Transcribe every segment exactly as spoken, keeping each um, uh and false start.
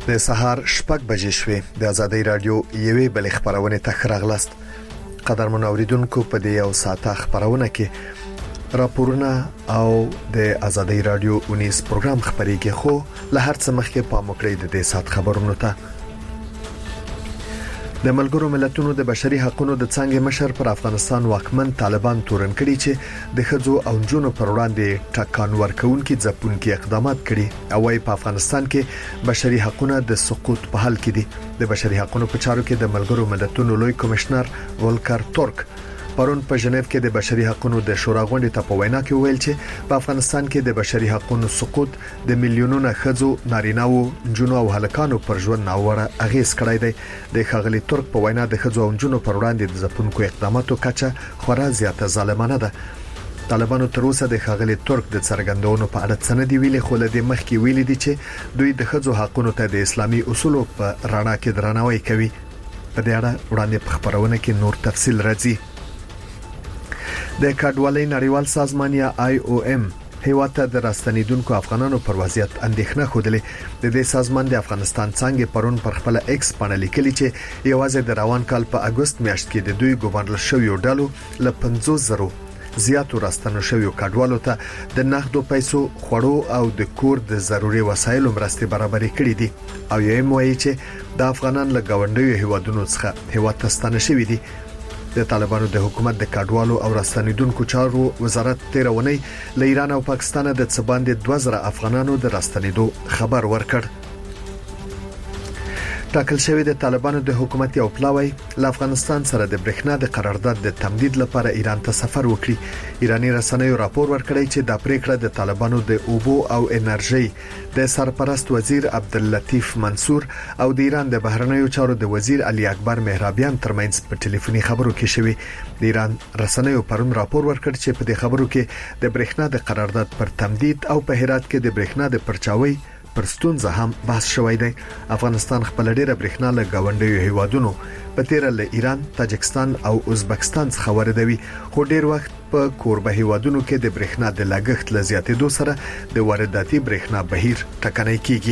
د سهار شپږ بجې شوې د آزادۍ رادیو یوې بلې خبرونه ته راغلاست. قدرمن اوریدونکو په دې یو ساعته خبرونه کې راپورونه او د آزادۍ رادیو اونیس پروګرام خبريږي، خو له هر څه مخکې په مکړې د دې سات خبرونو ته د ملګرو ملتونو د بشري حقوقو د څنګه مشر پر افغانستان واکمن طالبان تورن کړي چې د خځو او جنونو پر وړاندې ټاکان ورکوونکي ځپونکي اقدامات کړي او وايي په افغانستان کې بشري حقوقو د سقوط په حال کې دي. د بشري حقوقو په چارو کې د ملګرو ملتونو لوی کمشنر ولکر تورک پرون په ژنیو کې د بشري حقوقو د شورا غونډې ته په وینا کې ویل چې په افغانستان کې د بشري حقوقو سقوط د میلیونونو خځو، نارینه‌و، جنونو او هلکانو پر ژوند ناوړه اغیز کړی دی. د خغلی ترک په وینا د خځو او جنونو پر وړاندې د ځپونکو اقداماتو کچه خورا زیاته ظالمانه ده. طالبانو تر اوسه د خغلی ترک د څرګندونو په اړه څه نه دی ویلي، خو له دې مخکې ویلي دي چې دوی د خځو حقوقو ته د اسلامي اصولو په رڼا کې درناوی کوي. په دې اړه وړاندې په خبرونه کې نور تفصیل راځي. د کډوالۍ نړیوال سازمان یا آی او ام هیواد ته د راستنیدونکو افغانانو پر وضعیت اندېښنه خوده. د دې سازمان د افغانستان څنګه پرون پر خپل ایکس باندې لیکلي چې یوازې د روان کال په اگست میاشت کې د دوی ګورنل شویو ډالو ل پنځوس زره زیاتو راستنو شویو کډوالو ته د نغدو پیسو، خوړو او د کور د ضروري وسایلو مرستې برابرې کړې دي او یې موایي چې د افغانان له گاونډیو هیوادونو څخه هیواد ته ستانه شوي دي. د طالبانو د حکومت د کډوالو او راستنیدونکو چارو وزارت تیرونی له ایران او پاکستان د څه باندې دوه زره افغانانو د راستنیدو خبر ورکړ. ټاکل شوی د طالبانو د حکومت یو پلاوی له افغانستان سره د برېښنا د قرارداد د تمدید لپاره ایران ته سفر وکړي. ایرانی رسنیو راپور ورکړی چې د پریکړه د طالبانو د اوبو او انرژي د سرپرست وزیر عبداللطیف منصور او د ایران د بهرنیو چارو د وزیر علي اکبر مهرابیان ترمنځ په ټلیفوني خبرو کې شوی. د ایران رسنیو پرون راپور ورکړ چې په دې خبرو کې د برېښنا د قرارداد پر تمدید او په هرات کې د برېښنا د پرچاوي پر ستونزه هم بحث شوی دی. افغانستان خپل ډیره برېښنا له گاونډیو هیوادونو په تیر له ایران، تاجکستان او ازبکستان څخه واردوي، خو ډیر وخت په کوربه هیوادونو کې د برېښنا د لګښت له زیاتېدو سره د وارداتي برېښنا بهیر ټکنۍ کیږي.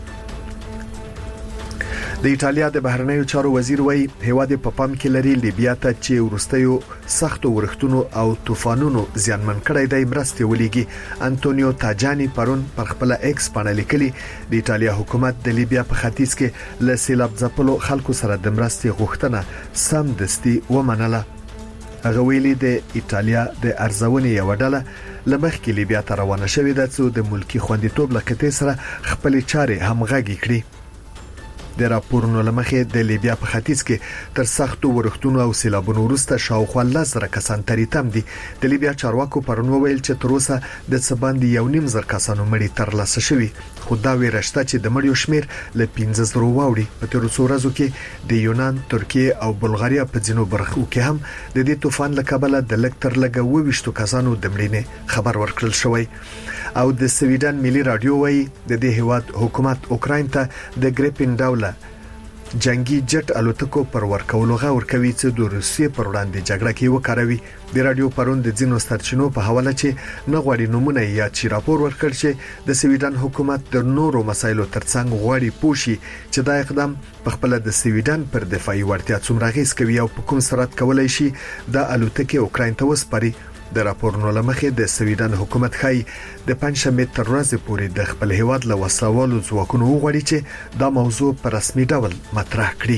د ایټالیا د بهرنیو چارو وزیر وایي هیواد په پام کې لري لیبیا ته چې ورستیو سختو ورښتونو او طوفانونو زیانمن کړی دی مرستې ولېږي. انټونیو تاجانی پرون پر خپل ایکس باندې لیکلي د ایټالیا حکومت د لیبیا په ختیځ کې له سیلاب ځپلو خلکو سره د مرستې غوښتنه سم دستي ومنله. هغه ویلي د ایټالیا د ارزونې یو ډله لمخ کې لیبیا ته روانه شوې ده چې د ملکی خوندیتوب لکټې سره خپل چارې همغږي کړي. د راپورونو لمخې د لیبیا په ختیځ کې تر سختو ورښتونو او سیلابونو وروسته شاوخوا لس زره کسان تریتم دي. د لیبیا چارواکو پرون ویل چې تر اوسه د څه باندې یو نیم زر کسانو مړي ترلاسه شوي، خو دا ویرشته چې د مړیو شمیر له پنځه زره واوړي. په تیر څو ورځو کې د یونان، ترکیه او بلغاریا په ځینو برخو کې هم د دې طوفان له کبله د لږ تر لږه ویشتو کسانو د مړینې خبر ورکړل شوی. او د سویډن ملي رادیو وايي د دې هیواد حکومت اوکراین ته د ګریپین ډوله جنگي جټ الوتکو پر ورکولو غوړ کوي چې د روسیې پر وړاندې جګړه کې وکاروي. د رادیو پرون د ځینو سرچینو په حواله چې نه غواړي نمونه یا چې راپور ورکړ چې د سویډن حکومت د نورو مسایلو ترڅنګ غواړي پوښي چې دا اقدام په خپل د سویډن پر دفاعي وړتیا څومره غیس کوي او په کوم سرعت کولای شي د الوتکې اوکراین ته وسپاري. د راپورونو لمخې د سویډن حکومت خای د پنځمې تر ورځې پورې د خپل هیواد له وسلوالو ځواکونو وغواړي چې دا موضوع په رسمي ډول مطرح کړي.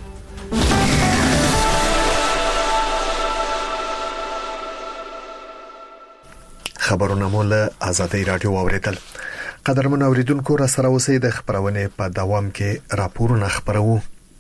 خبرونه مو له آزادۍ رادیو اوریدل. قدرمن اوریدونکو را سره اوسئ. د خبرونه په دوام کې راپورونه خبرو.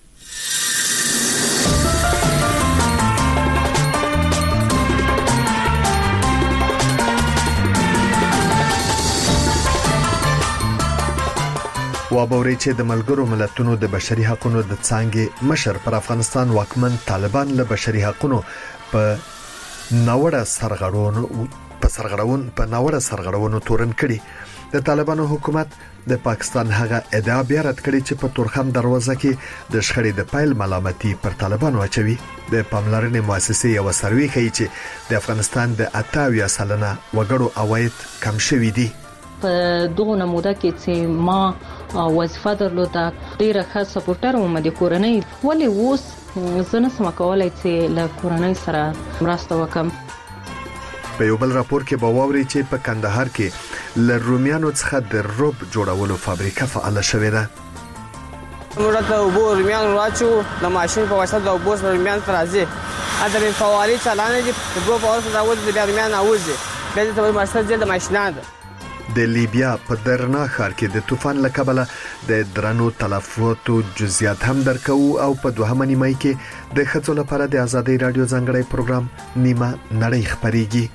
وابوري چې د ملګرو ملتونو د بشري حقوقو د څنګه مشر پر افغانستان واکمن طالبان له بشري حقوقو په ناوړه سرغړونو په سرغړون په ناوړه سرغړونو تورن کړي. د طالبانو حکومت د پاکستان هغه ادعا بیا رد کړي چې په تورخم دروازه کې د شخړې د پایل ملامتي پر طالبانو اچوي. د پاملرنې مؤسسې یو سروې ښیي چې د افغانستان د اتاویا سلنه وګړو عواید کم شوي دي. په دغه نموده کې چې ما وظیفه درلوده ډیره ښه سپورټر وم د کورنۍ ولې اوس زه نسم کولای چې له کورنۍ سره مرسته وکم. په یو بل راپور کې به واوري چې په کندهار کې له رومیانو څخه د روب جوړولو فابریکه فعال شوې ده. موږ ته وبو رومیان راچو د ماشين په واسطه د وبو رومیان ترازي اته په فوالي چلانه دي په دوه په واسطه راوځي د رومیان اوځي به د ماشين د ماشينانه د لیبیا په درنا ښار کې د طوفان له کبله د درنو تلفاتو جزئیات هم درکو او په دوهمه نیمه کې د خځو لپاره د ازادي رادیو ځانګړی پروګرام نیمه نړۍ خبريږي.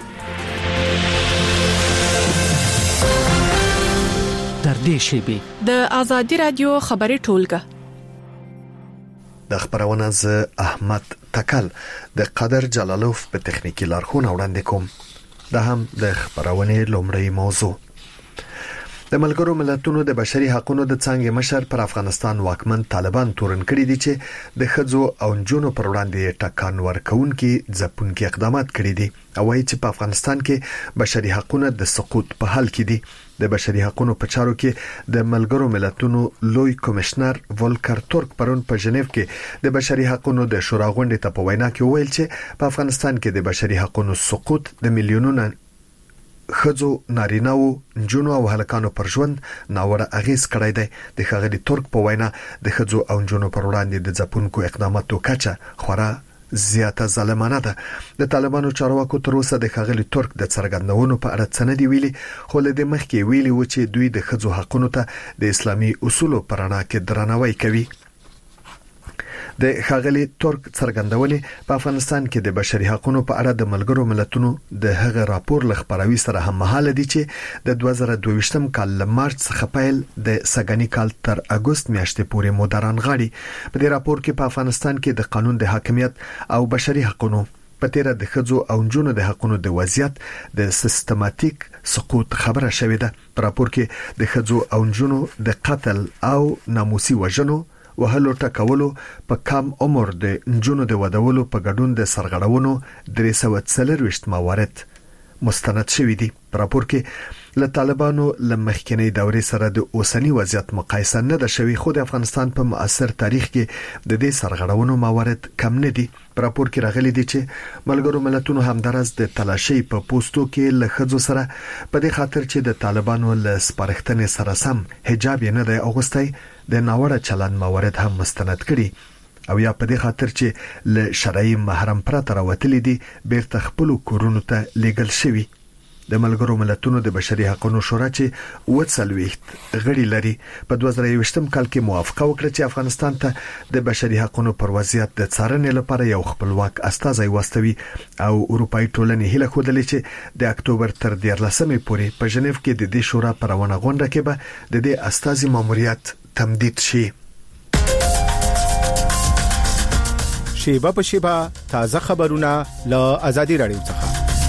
در دې شیبه د ازادي رادیو خبري ټولګه د خبرونه ز احمد تکل د قادر جلالوف په تخنیکی لارښوونه وړاندې کوم. دا هم د خبرونه لومړی موضوع. د ملګرو ملتونو د بشري حقوقو د څنګه مشر پر افغانستان واکمن طالبان تورن کړی دي چې د خځو او نجونو پر وړاندې ټکان ورکونکي ځپونکي اقدامات کړی دي او وايي چې په افغانستان کې بشري حقوقو د سقوط په حال کې دي. د بشري حقوقو په چارو کې د ملګرو ملتونو لوی کمشنر ولکر تورک پرون په ژنیو کې د بشري حقوقو د شورا غونډې ته په وینا کې ویل چې په افغانستان کې د بشري حقوقو سقوط د میلیونونو خځو نارینه‌و نجونو او هلکانو پر ژوند ناوړه اغیز کړی دی. د ښاغلي تورک په وینا د خځو او نجونو پر وړاندې د ځپونکو اقداماتو کچه خورا زیاته ظالمانه ده. د طالبانو چارواکو تر اوسه د ښاغلي تورک د څرګندونو په اړه څه نه دی ویلي، خو له دې مخکې ویلي و چې دوی د خځو حقوقو ته د اسلامي اصولو پر اړه کې درناوی کوي. د ښاغلي تورک څرګندونې په افغانستان کې د بشري حقوقو په اړه د ملګرو ملتونو د هغه راپور لخبروي سره هم مهاله دي چې د دوه زره دوه ویشتم کال له مارچ څخه پیل د سګنی کال تر اگست میاشتې پورې مدران غاړي. په دې راپور کې په افغانستان کې د قانون د حاکمیت او بشري حقوقو په تیر د خځو او نجونو د حقوقو د وضعیت د سیستماتیک سقوط خبره شوې ده. په راپور کې د خځو او نجونو د قتل او ناموسي وژنو وهلو ټکولو په کم عمر د نجونو د ودولو په ګډون د سرغړونو درې سوه څلرويشت موارد مستند شوي دي. په راپور کې له طالبانو لمخکنی دورې سره د اوسنی وضعیت مقایسه نه ده شوی، خو د افغانستان په معاصر تاریخ کې د دې سرغړونو موارد کم نه دي. په راپور کې راغلي دي چې ملګرو ملتونو همدارس د تلاشي په پوسټو کې له خځو سره په دې خاطر چې د طالبانو له سپارښتنې سره سم حجاب نه دی اغوستی د ناوړه چلند موارد هم مستند کړي او یا په دې خاطر چې له شرعي محرم پرته راوتلي دي بیرته خپل کورونو ته لیږل شوي. د ملګرو ملتونو د بشري حقوقو شورا چې وڅلويخت غړي لري په دوه زره یوویشتم کال کې موافقه وکړه چې افغانستان ته د بشري حقوقو پر وضعیت د څارنې لپاره یو خپلواک استازی واستوي او اروپאי ټولنې هیله خوده چې د اکتوبر تر دیارلسمې پورې په ژنیو کې د دې شورا پرونه غونډه کې به د دې استازي ماموریت تمدید شي. شیبه په شیبه تازه خبرونه له ازادي رادیو څخه.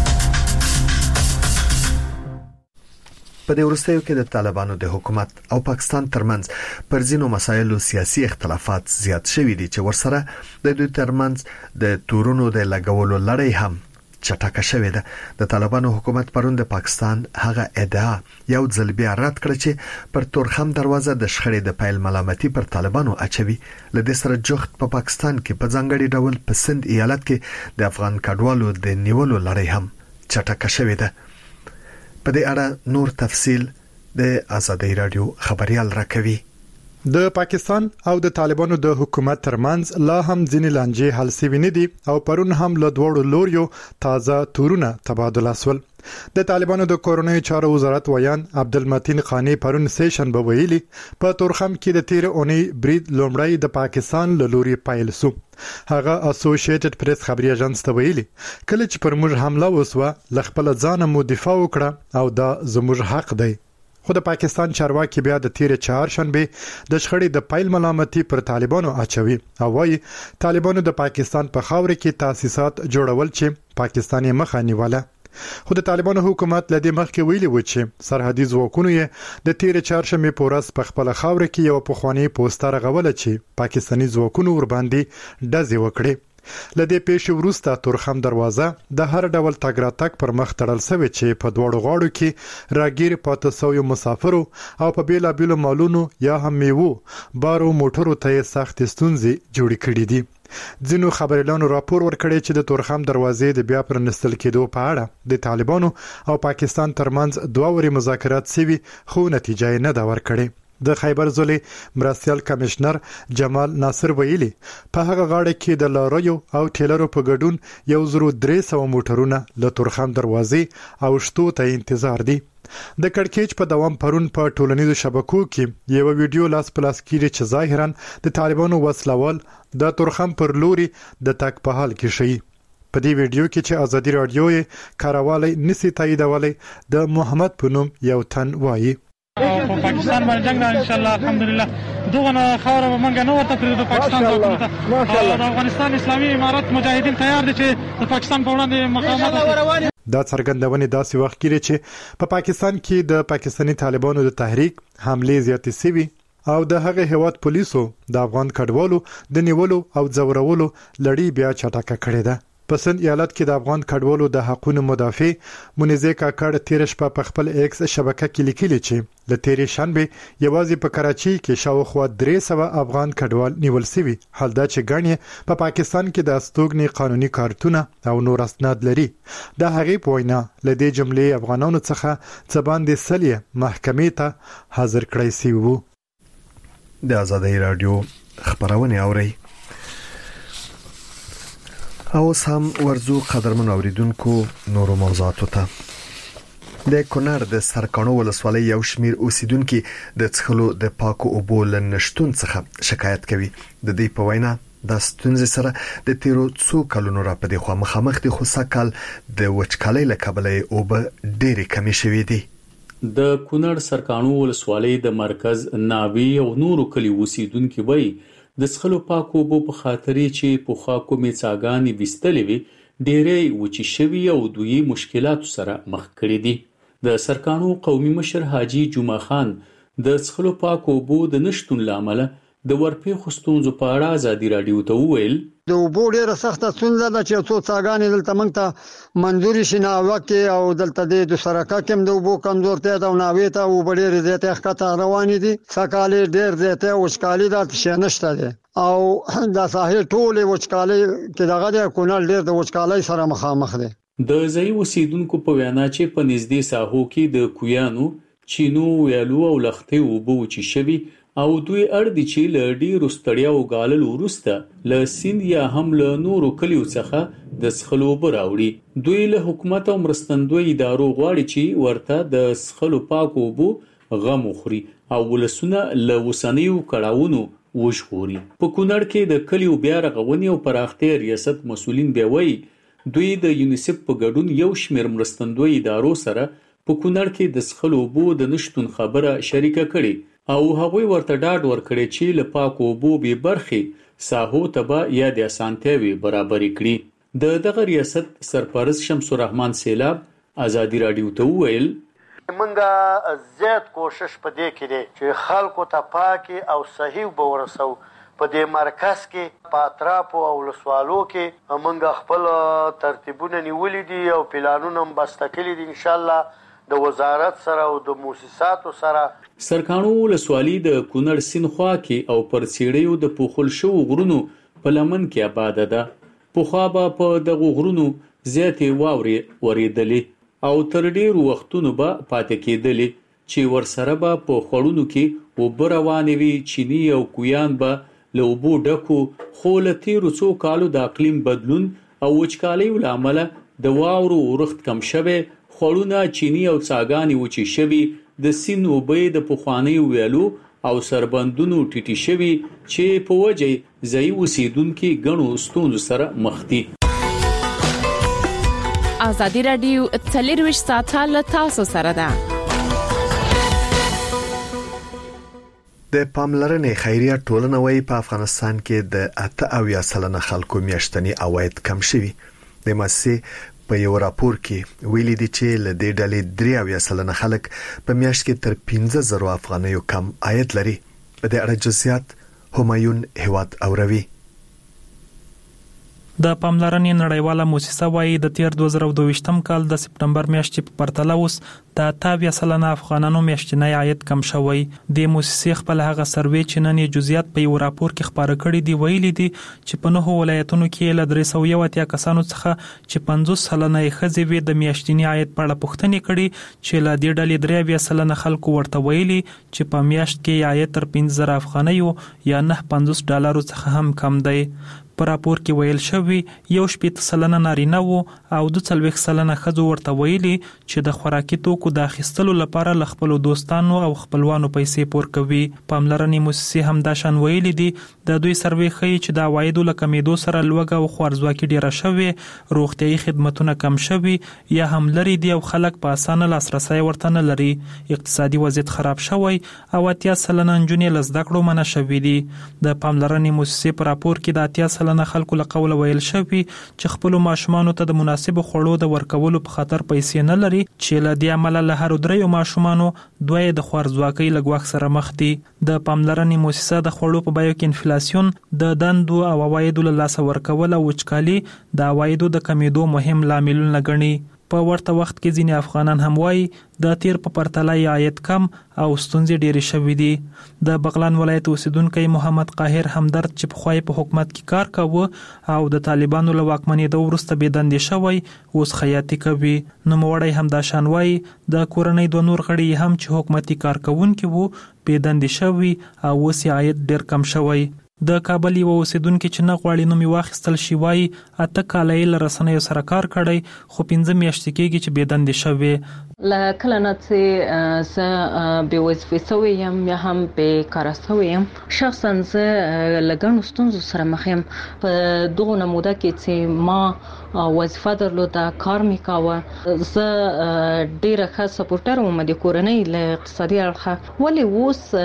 په دې وروستیو کې د طالبانو د حکومت او پاکستان ترمنځ پر ځینو مسایلو سیاسي اختلافات زیات شوي دي چې ورسره د دوی ترمنځ د تورونو د لګولو لړۍ هم چټکه شوې ده. د طالبانو حکومت پرون د پاکستان هغه ادعا یو ځل بیا رد کړ چې پر تورخم دروازه د شخړې د پیل ملامتي پر طالبانو اچوي. لدې سره جوخت په پا پاکستان کې په ځانګړي ډول په سند ایالت کې د افغان کډوالو د نیولو لړۍ هم چټکه شوې ده. په دې اړه نور تفصیل د ازادي رادیو خبريال راکوي. د پاکستان او د طالبانو د حکومت ترمنځ لا هم ځینې لانجې حل شوي نه دي او پرون هم له دوړو لوریو تازه تورونه تبادله شول. د طالبانو د کورونی چارو وزارت ویان عبدالمتین خانی پرون سیشن به ویلي په تورخم کې د تیر اونۍ برید لومړی د پاکستان له لوري پایل شو. هغه اسوسییټډ پریس خبري اژانس ته ویلي کله چې پر موږ حمله وسوه لخپل ځان مو دفاع وکړه او دا زموږ حق دی. خو د پاکستان چارواکي بیا د تیر چهارشنبه د شخړې د پایل ملامتي پر طالبانو اچوي او وايي طالبانو د پاکستان په خاور کې تاسیسات جوړول چې پاکستان یې مخه نیوله. خو د طالبانو حکومت لدې مخکې ویلي و چې سرحدي ځواکونو یې د تیر چهارشنبه پورس په خپل خاور کې یو پخوانی پوسټر غوله چې پاکستاني ځواکونو ور باندې ډزې وکړي. لدې پیښې وروسته تورخم دروازه د هر ډول تګ راتګ پر مخ تړل شوې چې په دوړو غاړو کې راګیر پاتې شوی مسافرو او په بیلا بیلو مالونو یا هم میوو بارو موټرو ته سخت ستونزې جوړې کړې دي. ځینو خبريالانو راپور ورکړی چې د تورخم دروازې د بیا پرانستل کېدو په اړه د طالبانو او پاکستان ترمنځ دوه وري مذاکرات سوي خو نتیجه نه دا ورکړي. د خیبر ضلع مرستيال کمشنر جمال ناصر ویلي په هغه غاړه کې د لاریو او ټیلرو په ګډون یو زرو درې سوه موټرونه له تورخم دروازې او شتو ته انتظار دي. د کړکېچ په دوام پرون په ټولنیزو شبکو کې یو ویډیو لاس پلاس کیږي چې ظاهرا د طالبانو وسلوال د تورخم پر لوري د تک په حال کې شي. په دې ویډیو کې چې ازادي رادیو یې کاروالي نسی تاییدولې د محمد پونم یو تن وایي او په پاکستان باندې جنگ ان شاء الله الحمدلله دغه خاور منګه نو ورته پر د پاکستان حکومت او د افغانستان اسلامي امارت مجاهدین تیار دي چې د پاکستان په وړاندې مقاومت وکړي. دا څرګندونه داسې وخت کې چې په پاکستان کې د پاکستاني طالبانو د تحریک حمله زیاتې سوي او د هغه هیواد پولیسو د افغان کډوالو د نیولو او ځورولو لړۍ بیا چټکه کړې ده. په سند ایالت کې د افغان کډوالو د حقوقو مدافع منیزه کاکړ تیر شپه په خپل ایکس شبکه کې لیکلي چې د تیرې شنبه یوازې په کراچي کې شاوخوا درې سوه افغان کډوال نیول شوي. حال دا چې ګڼې په پاکستان کې د استوګنې قانوني کارتونه او نور اسناد لري. د هغې په وینا له دې جملې افغانانو څخه څه باندې سلې محکمې ته حاضر کړی شوي وو. د آزادۍ رادیو خبرونه اوري او سم ورزو قدرمن اوریدونکو نورو موضوعاتو ته. د کونړ د سرکانو ولسوالۍ یو شمیر اوسیدونکو د څښلو د پاکو اوبو لنشتون څخه شکایت کوي. د دې په وینا د ستونزې سره د تیرو څو کلونو راپدې خو مخامخ دي خو سکل د وچکالۍ له کبله اوبه ډېرې کمې شوې دي. د کونړ سرکانو ولسوالۍ د مرکز ناوی او نورو کلی اوسیدونکو وایي د څښلو پاکو اوبو په خاطرې چې په خوا کومې څاګانې ویستلې وي ډېرې وچې شوي او دوی مشکلاتو سره مخ کړي دي. د سرکانو قومي مشر حاجي جمعه خان د څښلو پاکو اوبو د نشتون له امله د ورپېښو ستونزو په اړه ازادي راډیو ته وویل د اوبو ډېره سخته ستونزه ده چې څو څاګانې دلته موږ ته منظوري شي ناوه کې او دلته د سرکه کې د اوبو کمزورتیا ده او ناوې ته اوبه ډېرې زیاتې ښکته روانې دي. سږکال ډېر زیاتې وچکالي ده شی نشته دی او د ساحل ټولې وچکالۍ کې دغه د کونړ ډېر د وچکالۍ سره مخامخ دی. د ځایي اوسیدونکو په وینا چې په نږدې ساحو کې د کویانو چینو ویالو او لښتې اوبه وچې شوي او دوی اړ دي چې له ډېرو ستړیاو ګاللو وروسته له سیند یا هم له نورو کلیو څخه د څښلو اوبه راوړي. دوی له حکومت او مرستندوی ادارو غواړي چې ورته د څښلو پاکو اوبو غم وخوري او ولسونه له اوسنیو کړاوونو وژغوري. په کونړ کې د کلیو بیا رغونې او پراختیا ریاست مسؤلین بیا وایي دوی د یونیسف په ګډون یو شمېر مرستندوی ادارو سره په کونړ کې د څښلو اوبو د نشتون خبره شریکه کړې او هغوی ورته ډاډ ورکړي چې له پاکو اوبو بې برخې ساحو ته به یا د اسانتیاوې برابرې کړي. د دغه ریاست سرپرست شمس الرحمن سیلاب ازادي راډیو ته وویل منګه زیات کوشش پدې کړي چې خلکو ته پاکي او صحیح به ورسو. په دې مرکز کې په اطرافو او ولسوالو کې منګه خپل ترتیبونه نیولې دي او پلانونه هم بسته کړي دي ان شاء الله د وزارت سره او د مؤسساتو سره. سرکانو ولسوالي د کونړ سیند خوا کې او پر سیړیو د پوخل شو غرونو په لمن کې آباد ده. پخوا به په دغه غرونو زیاتې واورې ورېدلې او تر ډېرو وختونو به پاتې کېدلې چې ورسره به په خوړونو کې اوبه روانې وي. چیني او کویان به له اوبو ډکو خو له تېرو څو کالو د اقلیم بدلون او وچکالیو له امله د واورو ورښت کم شوی، خوړونه چینی او څاګانې وچې شوي، د سیند اوبه د پخوانیو ویالو او سربندونو ټیټې شوي چې په وجه ځایي اوسیدونکي ګڼو ستونزو سره مخ دي. ازادي راډیو څلرویشت ساعته له تاسو سره ده. د پاملرنې خیریه ټولنه وايي په افغانستان کې د اته اویا سلنه خلکو میاشتني عواید کم شوي. د مؤسسې په یو راپور کې ویلي دي چې له دې ډلې درې اویا سلنه خلک په میاشت کې تر پنځه زره افغانیو کم عاید لري. په دې اړه جزئیات همایون هیواد اوروي. د پاملرنې نړیواله موسسه وایي د تیر دوه زره دوه ویشتم کال د سپټمبر میاشتې په پرتله اوس د اتیا سلنه افغانانو میاشتنی عاید کم شوی. د موسسې خپل هغه سروې چې نن یې جزئیات په یو راپور کې خبره کړي دي ویلي دي چې په نهو ولایتونو کې له درې سوه یو اتیا کسانو څخه چې پنځوس سلنه یې ښځې وې د میاشتني عاید په اړه پوښتنې کړي چې له دې ډلې درې اویا سلنه خلکو ورته ویلي چې په میاشت کې عاید تر پنځه زره افغانیو یا نه پنځوس ډالرو څخه هم کم دی. په راپور کې ویل شوی یو شپږ سلنه نارینه وو او دوه څلوېښت سلنه ښځو ورته ویلي چې د خوراکي توکو د اخیستلو لپاره له خپلو دوستانو او خپلوانو پیسې پور کوي. پاملرنې موسسې هم دا شان ویلي دي د دوی سروې ښیي چې د عوایدو له کمېدو سره لوږه او خوارځواکي ډیره شوې، روغتیایي خدمتونه کم شوي یا هم لرې دي او خلک په اسانه لاسرسی ورته نه لري. اقتصادي وضعیت خراب شوی او اتیا سلنه نجونې له زده کړو منع شوي دي. د پاملرنې موسسې په راپور کې د اتیا سلنه خلکو له قوله ویل شوی چې خپل ماشومانو ته د مناسب خوړو د ورکولو په خاطر پیسې نه لري، چې له دې عمله له هر دریو ماشومانو دوه د خوارځواکۍ له ګواښ سره مخ دي. د پاملرنې موسسه د خوړو په بیو کې انفلاسیون، د دندو او عوایدو له لاسه ورکول او وچکالي د عوایدو د کمیدو مهم لاملونه ګڼي. په ورته وخت کې ځینې افغانان هم وایي د تیر په پرتله یې عاید کم او ستونزې ډېرې شوې دي. د بغلان ولایت اوسیدونکی محمد قاهر همدرد چې پخوا په حکومت کې کار کاوه او د طالبانو له واکمنېدو وروسته بې دندې شوی اوس خیاطي کوي. نوموړی هم دا شان وایي د کورنۍ دوه نور غړي هم چې حکومتي کارکوونکي وو بې دندې شوي او اوس یې عاید ډېر کم شوی. د کابل یو اوسیدونکي چې نه غواړي نوم یې واخیستل شي وایي اته کاله یې له رسنیو سره کار کړی خو پنځه میاشتې کېږي چې بې دندې شوې. له کله نه چې زه بې وظیفې سوی یم یا هم بېکاره سوی یم، شخصا زه له ګڼو ستونزو سره مخ یم. په دغو نموده کې چې ما وظیفه درلوده، کار مې کاوه، زه ډېره ښه سپورټر وم د کورنۍ له اقتصادي اړخه، ولې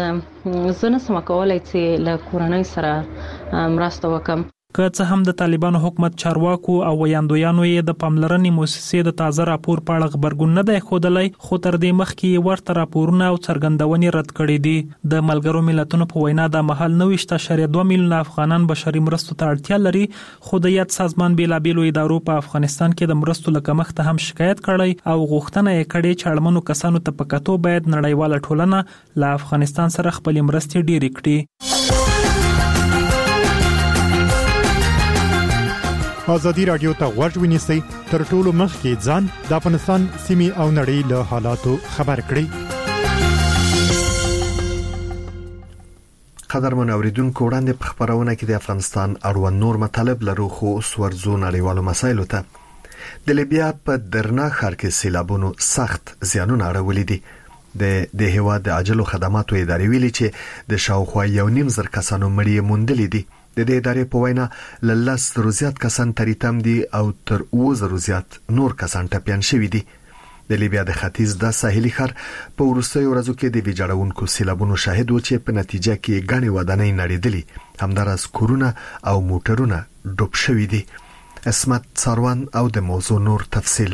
اوس زه نسم کولی چې له کورنۍ سره مرسته وکم. که څه هم د طالبانو حکومت چارواکو او ویاندویانو یې د پاملرنې موسسې د تازه راپور په اړه غبرګون نه دی ښودلی، خو تر دې مخکې یې ورته راپورونه او څرګندونې رد کړي دي. د ملګرو ملتونو په وینا دا مهال نوي اعشاریه دوه میلیونه افغانان بشري مرستو ته اړتیا لري، خو د یاد سازمان بېلابېلو ادارو په افغانستان کې د مرستو له کمښته هم شکایت کړی او غوښتنه یې کړې چې اړمنو کسانو ته په کتو باید نړیواله ټولنه له افغانستان سره خپلې مرستې ډېرې کړي. ازادي راډیو ته غوږ ونیسئ تر ټولو مخکې ځان د افغانستان سیمې او نړۍ له حالاتو خبر کړئ. قدرمن اوریدونکو وړاندې په خبرونه کې د افغانستان اړوند نور مطالب لرو، خو اوس ورځو نړیوالو مسایلو ته. د لیبیا په درنا ښار کې سیلابونو سخت زیانونه اړولي دي. د د هیواد د عاجلو خدماتو ادارې ویلي چې د شاوخوا یو نیم زر کسانو مړي موندلي دي. د دې ادارې په وینا له لس زرو زیات کسان تریتم دي او تر اووه زرو زیات نور کسان ټپیان شوي دي. د لیبیا د ختیځ د ساحلي ښار په وروستیو ورځو کې د ویجاړونکو سیلابونو شاهد و چې په نتیجه کې ګڼې ودانۍ نړېدلې، همداراز کورونه او موټرونه ډوب شوي دي. اسمت څاروان او د موضوع نور تفصیل.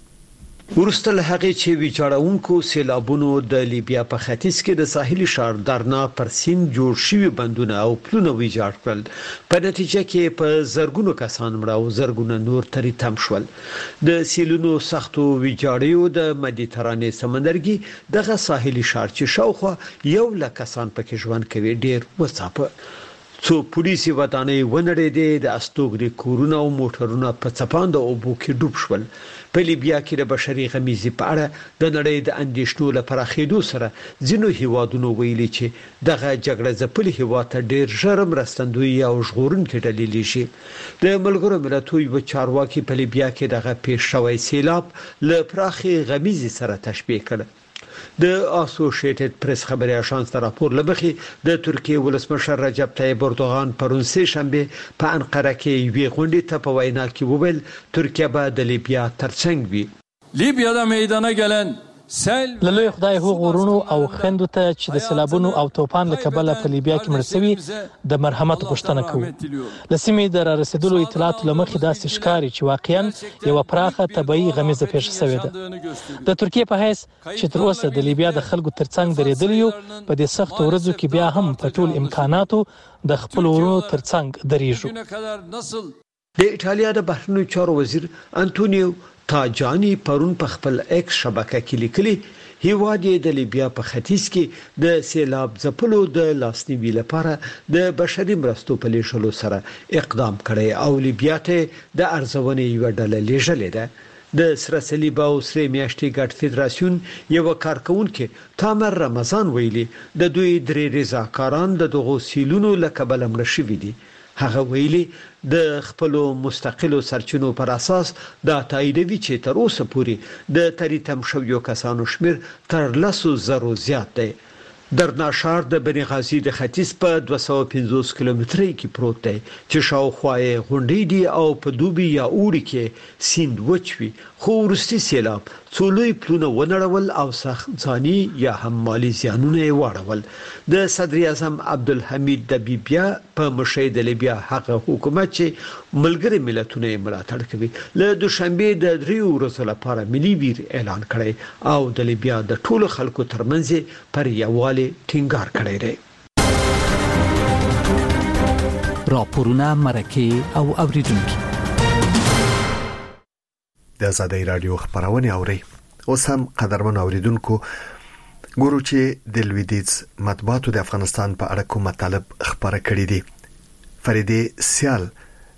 ورسته له هغه چې ویجاړونکو سیلابونو د لیبیا په ختیځ کې د ساحلي ښار درنا پر سیند جوړ شوي بندونه او پلونه ویجاړ کړل. په نتیجه کې په زرګونو کسان مړه او زرګونه نور تریتم شول. د سیلونو سختو ویجاړیو د مدیترانې سمندرګي دغه ساحلي ښار چې شاوخوا یو لک کسان پکې ژوند کوي ډیر وڅاپه. څو پولیسي ودانۍ ونړېدې، د استوګنې کورونه او موټرونه په څپاند اوبو کې ډوب شول. په لیبیا کې د بشري غمیزې په اړه د نړۍ د اندېښنو له پراخېدو سره ځینو هیوادونو ویلي چې دغه جګړه ځپلي هیواد ته ډېر ژر مرستندوی او ژغورونکي ډلې لیږي. د ملګرو ملتونو یو چارواکي په لیبیا کې دغه پیښ شوی سیلاب له پراخې غمیزې سره تشبیه کړ. د اسوسییټډ پریس خبري اژانس راپور لبخي د ترکیه ولسمشر رجب طیب اردوغان پرون سه شنبه په انقره کې وی غونډې ته په وینا کې وویل ترکیه به د لیبیا ترڅنګ وي. لیبیادا میدانه گلن لوی خدای هو غورونو او خندو ته چې د سیلابونو او توپان له کبله په لیبیا کې مړ شوي د مرحمت غوښتنه کوو. د سیمې د رسیدلو اطلاعات لمخې داسې ښکاري چې واقعا یو پراخه طبيعي غمیزه پیښه شوې ده. د ترکیه په حیث چې تر اوسه د لیبیا د خلکو ترڅنګ درېدلی یو، په دې سخت ورځو کې بیا هم په ټول امکاناتو د خپل ورونو ترڅنګ درېږو. د ایټالیا د بهرنیو چارو وزیر انټونیو تاجانی پرون په خپل ایکس شبکه کې لیکلي هیواد د لیبیا په ختیځ کې د سیلاب ځپلو د لاسنیوي لپاره د بشري مرستو په لیږلو سره اقدام کړی او لیبیا ته د ارزونې یو ډله لیږلې ده د سره صلیب او سره میاشتې ګډ فدراسیون یو کارکونکو تامر رمضان ویلي د دوی درې رضاکاران د دغو سیلونو لکبل مړ شوي دي. هغه ویلي د خپل مستقلو سرچینو پر اساس د تاییدوي چې تر اوسه پورې د تریتم شویو کسانو شمیر تر لسو زرو زیات دی. درنا شهر د بني غازي د ختیځ په دوه سوه او پنځوس کیلومترۍ کې پروت دی چې شاوخوا یې غونډې دي او په دوبي یا اوړي کې سیند وچوي خو ورستي سیلاب څو لوی پلونه ونړول او سخت ځاني یا هم مالی زیانونه یې واړول. د صدر اعظم عبدالحمید دبیبیا په مشرۍ د لیبیا هغه حکومت چې ملګری ملتونه یې ملاتړ کوي له دوشنبه د دریو ورځو لپاره ملي ویر اعلان کړی او د لیبیا د ټولو خلکو ترمنځ پر یووالي ټینګار کړی دی. راپورونه مرکه او اوریدونکو د آزادۍ رادیو خبرونه اوري. اوس هم قدرمن اوریدونکو ګورو چې د لویدیز مطبوعاتو د افغانستان په اړه کوم مطالب خبره کړې دي. فریدې سیال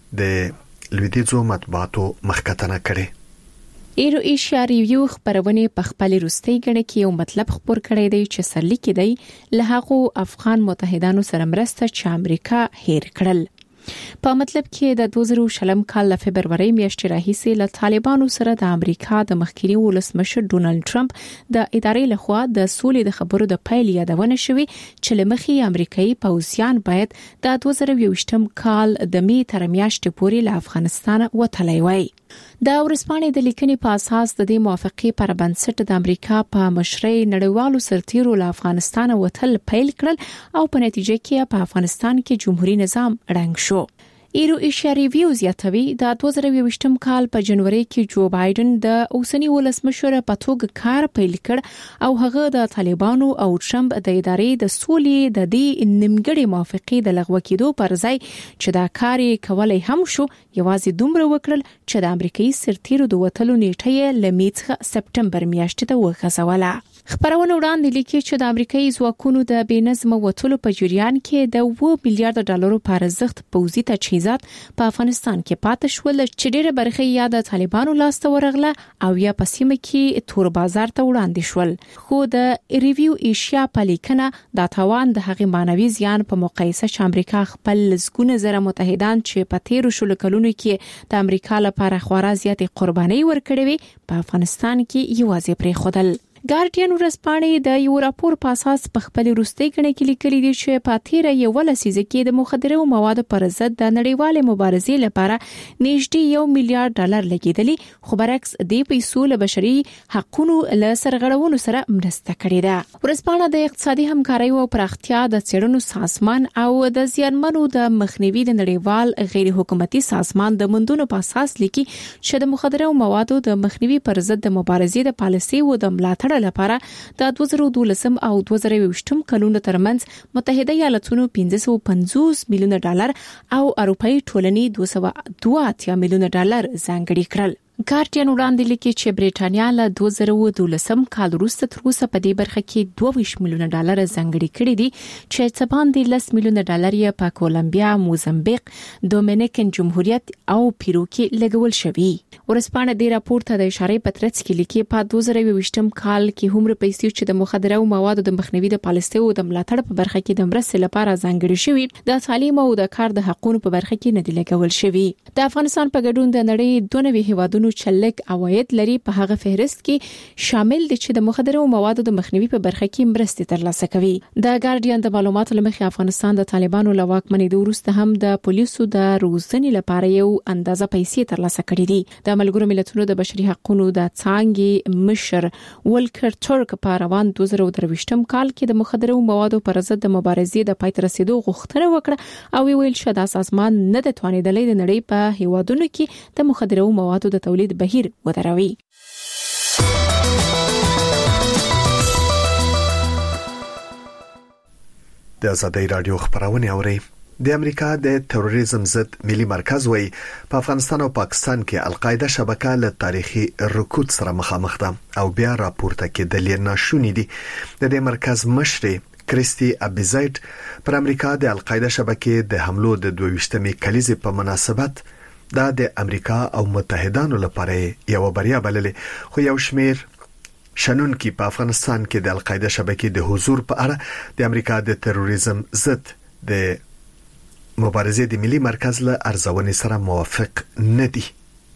د لویدیزو مطبوعاتو مخکتنه کړي. ایرو ایشیا ریویو خبرونه په خپل روستي غړي کې یو مطلب خبر کړی دی چې سرلیک دی له هغه افغان متحدانو سره مرسته چې امریکا هیر کړل. په مطلب کې د دوه زره شلم کال ل فبرवरी میاشتې راهیسې له طالبانو سره د امریکا د مخکینی ولسمشر ډونالد ټرمپ د ادارې لخوا د سولې د خبرو د پیل یادونه شوې چې لمخي امریکایي پوځیان باید د دوه زره یوویشتم کال د می تر میاشتې پورې له افغانستان وتلی وای. د ورسپانې د لیکنې په اساس د دې موافقې پر بنسټ د امریکا په مشرۍ نړیوالو سرتیرو له افغانستان وتل پیل کړل او په نتیجه کې په افغانستان کې جمهوریت نظام ړنګ شو. ایرو ایشیا ریویو زیاتوي د دوه زره یوویشتم کال په جنوري کې جو بایدن د اوسنی ولسمشر په توګه کار پیل کړ او هغه د طالبانو او ټرمپ د ادارې د سولې د دې نیمګړې موافقې د لغوه کېدو پر ځای چې دا کار کولای هم شو یوازې دومره وکړل چې د امریکایي سرتیرو د وټلو نیټه لمیڅه سپټمبر میاشتې ته وغځوله. خبرونه وړاندې لیکي چې د امریکایي ځواکونو د بېنظم وټلو په جریان کې د اوه میلیارډ ډالرو په ارزښت پوځي تجهیزات په افغانستان کې پاتې شول چې ډېره برخه یې د طالبانو لاسته ورغله او یا په سیمه کې تور بازار ته وړاندې شول. خو د ریویو ایشیا په لیکنه د تاوان د هغې مانوي زیان په مقایسه چې امریکا خپل لسګونه زره متحدان چې په تیرو شلو کلونو کې د امریکا لپاره خورا زیاتې قرباني ورکړې وي په افغانستان کې یوازې پرېښودل. ګارډین ورځپاڼې د یو راپور په اساس په خپل روستي غړي کې لیکلي دي چې په تیر یو لسیزه کې د مخدره موادو پر ضد د نړیوال مبارزې لپاره نږدې یو میلیارډ ډالر لګیدلي خو برعکس د پیسو له بشري حقوقو له سرغړونو سره مرسته کړې ده. ورځپاڼه د اقتصادي همکارۍ او پراختیا د څېړنو سازمان او د زیانمنو د مخنیوي د نړیوال غیر حکومتي سازمان د مندونو په اساس لیکي چې د مخدره موادو د مخنیوي پر ضد د مبارزې د پالیسي او د ملاتړ لپاره د دوه زره دولسم او دوه زره یوویشتم کلونو ترمنځ متحده ایالاتونو پنځه سوه پنځوس میلیونه ډالر او اروپאי ټولنې دوه سوه دوه اتیا میلیونه ډالر ځانګړي کړل. ګارډین وړاندې لیکي چې بریټانیا له دوه زره دولسم کال وروسته تر اوسه په دې برخه کې دوه ویشت میلیونه ډالر ځانګړي کړي دي چې څه باندې لس میلیونه ډالر یې په کولمبیا، موزمبیق، دومینیکن جمهوریت او پیرو کې لګول شوي. ورسپانه دې راپور ته د اشاره په ترڅ کې لیکي په دوه زره یوویشتم کال کې هم پیسې چې د مخدره موادو د مخنیوي د پالیسۍ او د ملاتړ په برخه کې د مرستې لپاره ځانګړي شوي د تعلیم او د کار د حقوقو په برخه کې نه دي لګول شوي. د افغانستان په ګډون د نړۍ دوه نوي هیوادونو چلک عواید لري په هغه فهرست کې شامل دي چې د مخدره موادو د مخنیوي په برخه کې مرستې ترلاسه کوي. د ګارډین د معلوماتو لمخې افغانستان د طالبانو له واکمنۍ وروسته هم د پولیسو د روزنې لپاره یو اندازه پیسې ترلاسه کړې دي. د ملګرو ملتونو د بشري حقوقو د څانګې مشر ولکر ترک په روان دوه زره درویشتم کال کې د مخدره موادو پر ضد د مبارزې د پای ته رسیدو غوښتنه وکړه او ویل چې د سازمان نه د توانیدلې د نړۍ په هیوادونو کې د مخدره موادو د تولید بهیر ودروي. د آزادۍ رادیو خبرونه اوري. د امریکا د تروریزم ضد ملي مرکز وایي په افغانستان او پاکستان کې القاعده شبکه له تاریخي رکود سره مخامخ ده او بیا راپورته کېدل ناشونی دي. د دې مرکز مشر کریسټي ابیزایت پر امریکا د القاعده شبکې د حملو د دویشتمې کلیزې په مناسبت دا د امریکا او متحدانو لپاره یو بریا بللې، خو یو شمیر شنونکي په افغانستان کې د القاعده شبکې د حضور په اړه د امریکا د تروریزم ضد د مبارزې د ملي مرکز له ارزونې سره موافق نه دي.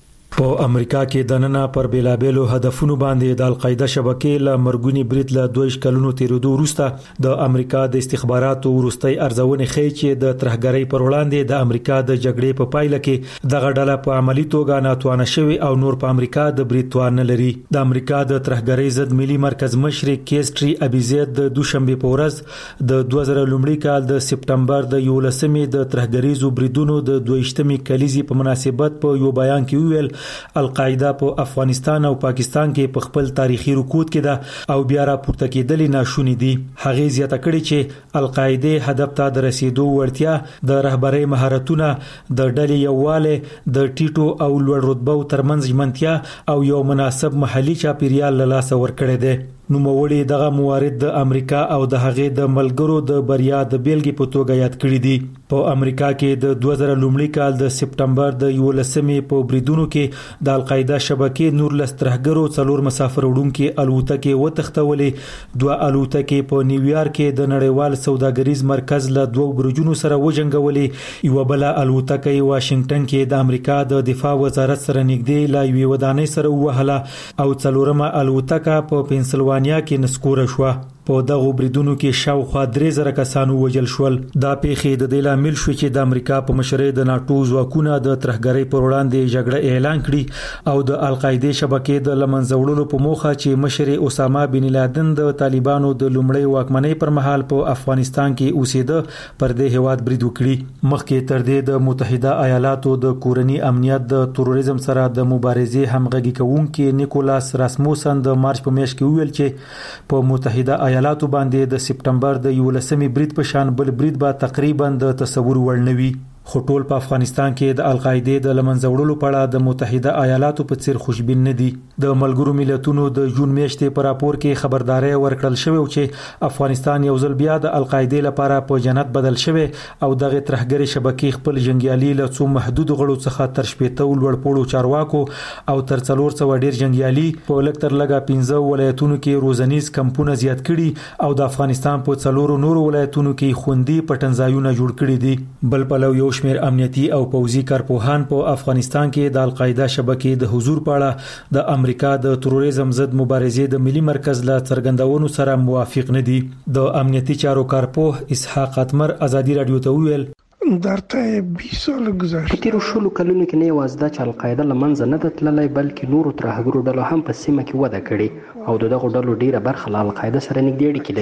په امریکا کې د نن پر بیلابېلو هدفونو باندې د القاعده شبکې له مرګونی برید له دوه کلونو تیرېدو وروسته د امریکا د استخباراتو وروستۍ ارزونې ښیي چې د ترهګرۍ پر وړاندې د امریکا د جګړې په پایله کې دغه ډله په عملی توګه ناتوانه شوې او نور په امریکا د برید توان نه لري. د امریکا د ترهګرۍ ضد ملي مرکز مشر کریسټي ابیزایت د دوشنبه په ورځ د دوه زره لومړي کال د سپټمبر د یولسمې د ترهګریزو بریدونو د دویشتمې کلیزې په مناسبت په یو بیان کې ویل القاعده په افغانستان او پاکستان کې په خپل تاریخي رکود کې ده او بیا راپورته کېدل ناشونی دي. هغه زیاته کړې چې القاعده هدف ته د رسیدو وړتیا د رهبرۍ مهارتونه د ډلې یوواله د ټیټو او لوړ رتبو ترمنځ ژمنتیا او یو مناسب محلي چاپیریال له لاسه ورکړی دی. نو موړي دغه موارد د امریکا او د هغې د ملګرو د بریا د بیلګې په توګه یاد کړی دي. په امریکا کې د دوه زره لومړي کال د سپټمبر د یولسمې په بریدونو کې د القاعده شبکې نور لسترهګرو څلور مسافر وړونکي الوتکې وتښتولې. دوه الوتکې په نیویارک کې د نړیوال سوداګریز مرکز له دوه برجونو سره وجنګولې. یو بل الوتکه واشنگټن کې د امریکا د دفاع وزارت سره نږدې لا یوې ودانۍ سره وهله او څلورمه الوتکه په پنسلوانیا کې نسکوره شو. په دغه بریدونو کې شاوخوا درې زره کسانو وژل شول. دا پیښې د دې لامل شو چې د امریکا په مشرۍ د ناتو ځواکونو د ترهګرۍ پر وړاندې جګړه اعلان کړي او د القاعده شبکې د لمنځه وړلو په موخه چې مشر اسامه بن لادن د طالبانو د لومړۍ واکمنۍ پر مهال په افغانستان کې اوسېده پر دې هواد برید وکړي. مخکې تر دې د متحده ایالاتو د کورنی امنیت د تروریزم سره د مبارزې همغږي کوونکي نیکولاس راسموسن د مارچ په میاشت کې ویل چې په متحده ایالاتو باندې د سپټمبر د یولسمې برید په شان بل برید به تقریبا د تصور وړ نه وي. خو ټول په افغانستان کې د القاعده د لمنځه وړلو په اړه د متحده ایالاتو په څیر خوشبین نه دي. د ملګرو ملتونو د جون میاشتې په راپور کې خبرداري ورکړل شوې چې افغانستان یو ځل بیا د القاعده لپاره په جنت بدل شوی او دغه ترهګری شبکې خپل جنگیالي له څو محدود غړو څخه تر شپېته لوړ پوړو چارواکو او تر څلور سوه ډیر جنگیالي په لږ تر لږه پنځه ولایتونو کې روزنیز کمپونه زیات کړي او د افغانستان په څلورو نورو ولایتونو کې خوندي پټنځایونه جوړ کړي دي. بل پلو یو شمیر امنیتي او پوځي کارپوهان په افغانستان کې د القاعده شبکې د حضور په اړه د امریکا د تروریزم ضد مبارزې د ملي مرکز له څرګندونو سره موافق نه دي. د امنیتي چارو کارپوه اسحاق اتمر ازادي رادیو ته ویل درته بیست سال گذشته. په تیرو شلو کلونو کې نه یوازې دا چې القاعده له منځه نه ده تللی بلکې نورو ترهګرو ډلو هم په سیمه کې وده کړې او دغه ډلو ډیره برخه له القاعده سره نږدې اړیکې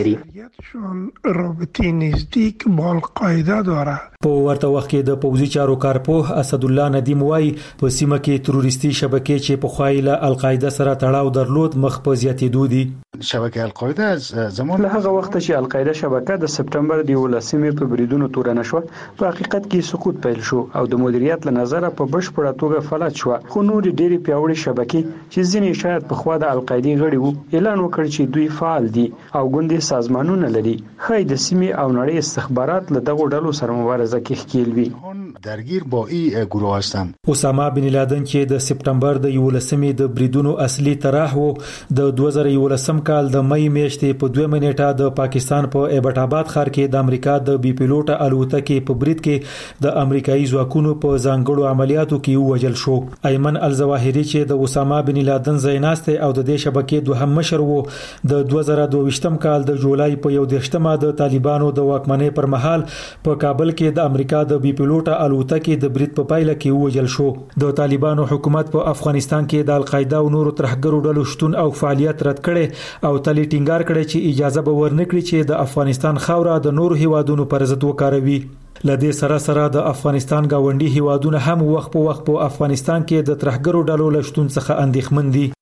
لري. رابطې نزدیک با القاعده داره. په ورته وخت کې د پوځي چارو کارپوه اسد الله ندیم وایي په سیمه کې تروریستي شبکې چې په خوای له القاعده سره تړاو درلود مخ په زیاتېدو دي. شبکه القاعده از زمان له هغه وخت چې القاعده شبکه د سپټمبر د یولسمې په بریدونو تورنه شو په حقیقت کې سقوط پیل شو او د مدیریت له نظره په بشپړه توګه فلج شو. خو نور ډېری پیاوړي شبکې چې ځینې شاید په خوا د القاعده غړي وو اعلان وکړ چې دوی فعال دي او ګوندې سازمانونه لري. خای د سیمې او نړۍ استخبارات له دغه ډلو سره مبارزه کې ښکیل وي. درگیر با این گروه هستند. اسامه بن لادن چې د سپټمبر د یولسمې د بریدونو اصلي طرح وو د دوه زره یولسم کال د مې میاشتې په دوه منېټه د پاکستان په ایبټ آباد ښار کې د امریکا د بي پیلوټ الوتکې په برید کې د امریکایي ځواکونو په ځانګړو عملیاتو کې وژل شو. ایمن الظواهري چې د اسامه بن لادن ځایناسته او د دې شبکې دوهم مشر وو د دوه زره دوه کال د جولای په یو دشتمه د طالبانو د واکمنۍ پر مهال په کابل کې د امریکا د بي پیلوټ الوتکې د برید په پایله کې وژل شو. د طالبانو حکومت په افغانستان کې د القاعده او نورو ترهګرو ډلو شتون او فعالیت رد کړي او تل ټینګار کړي چې اجازه به ورنکړي چې د افغانستان خاوره د نورو هیوادونو پر ضد وکاروي. لدې سره سره د افغانستان گاونډي هیوادونه هم وخت په وخت په افغانستان کې د ترهګرو ډلو له شتون څخه اندېښمن دي.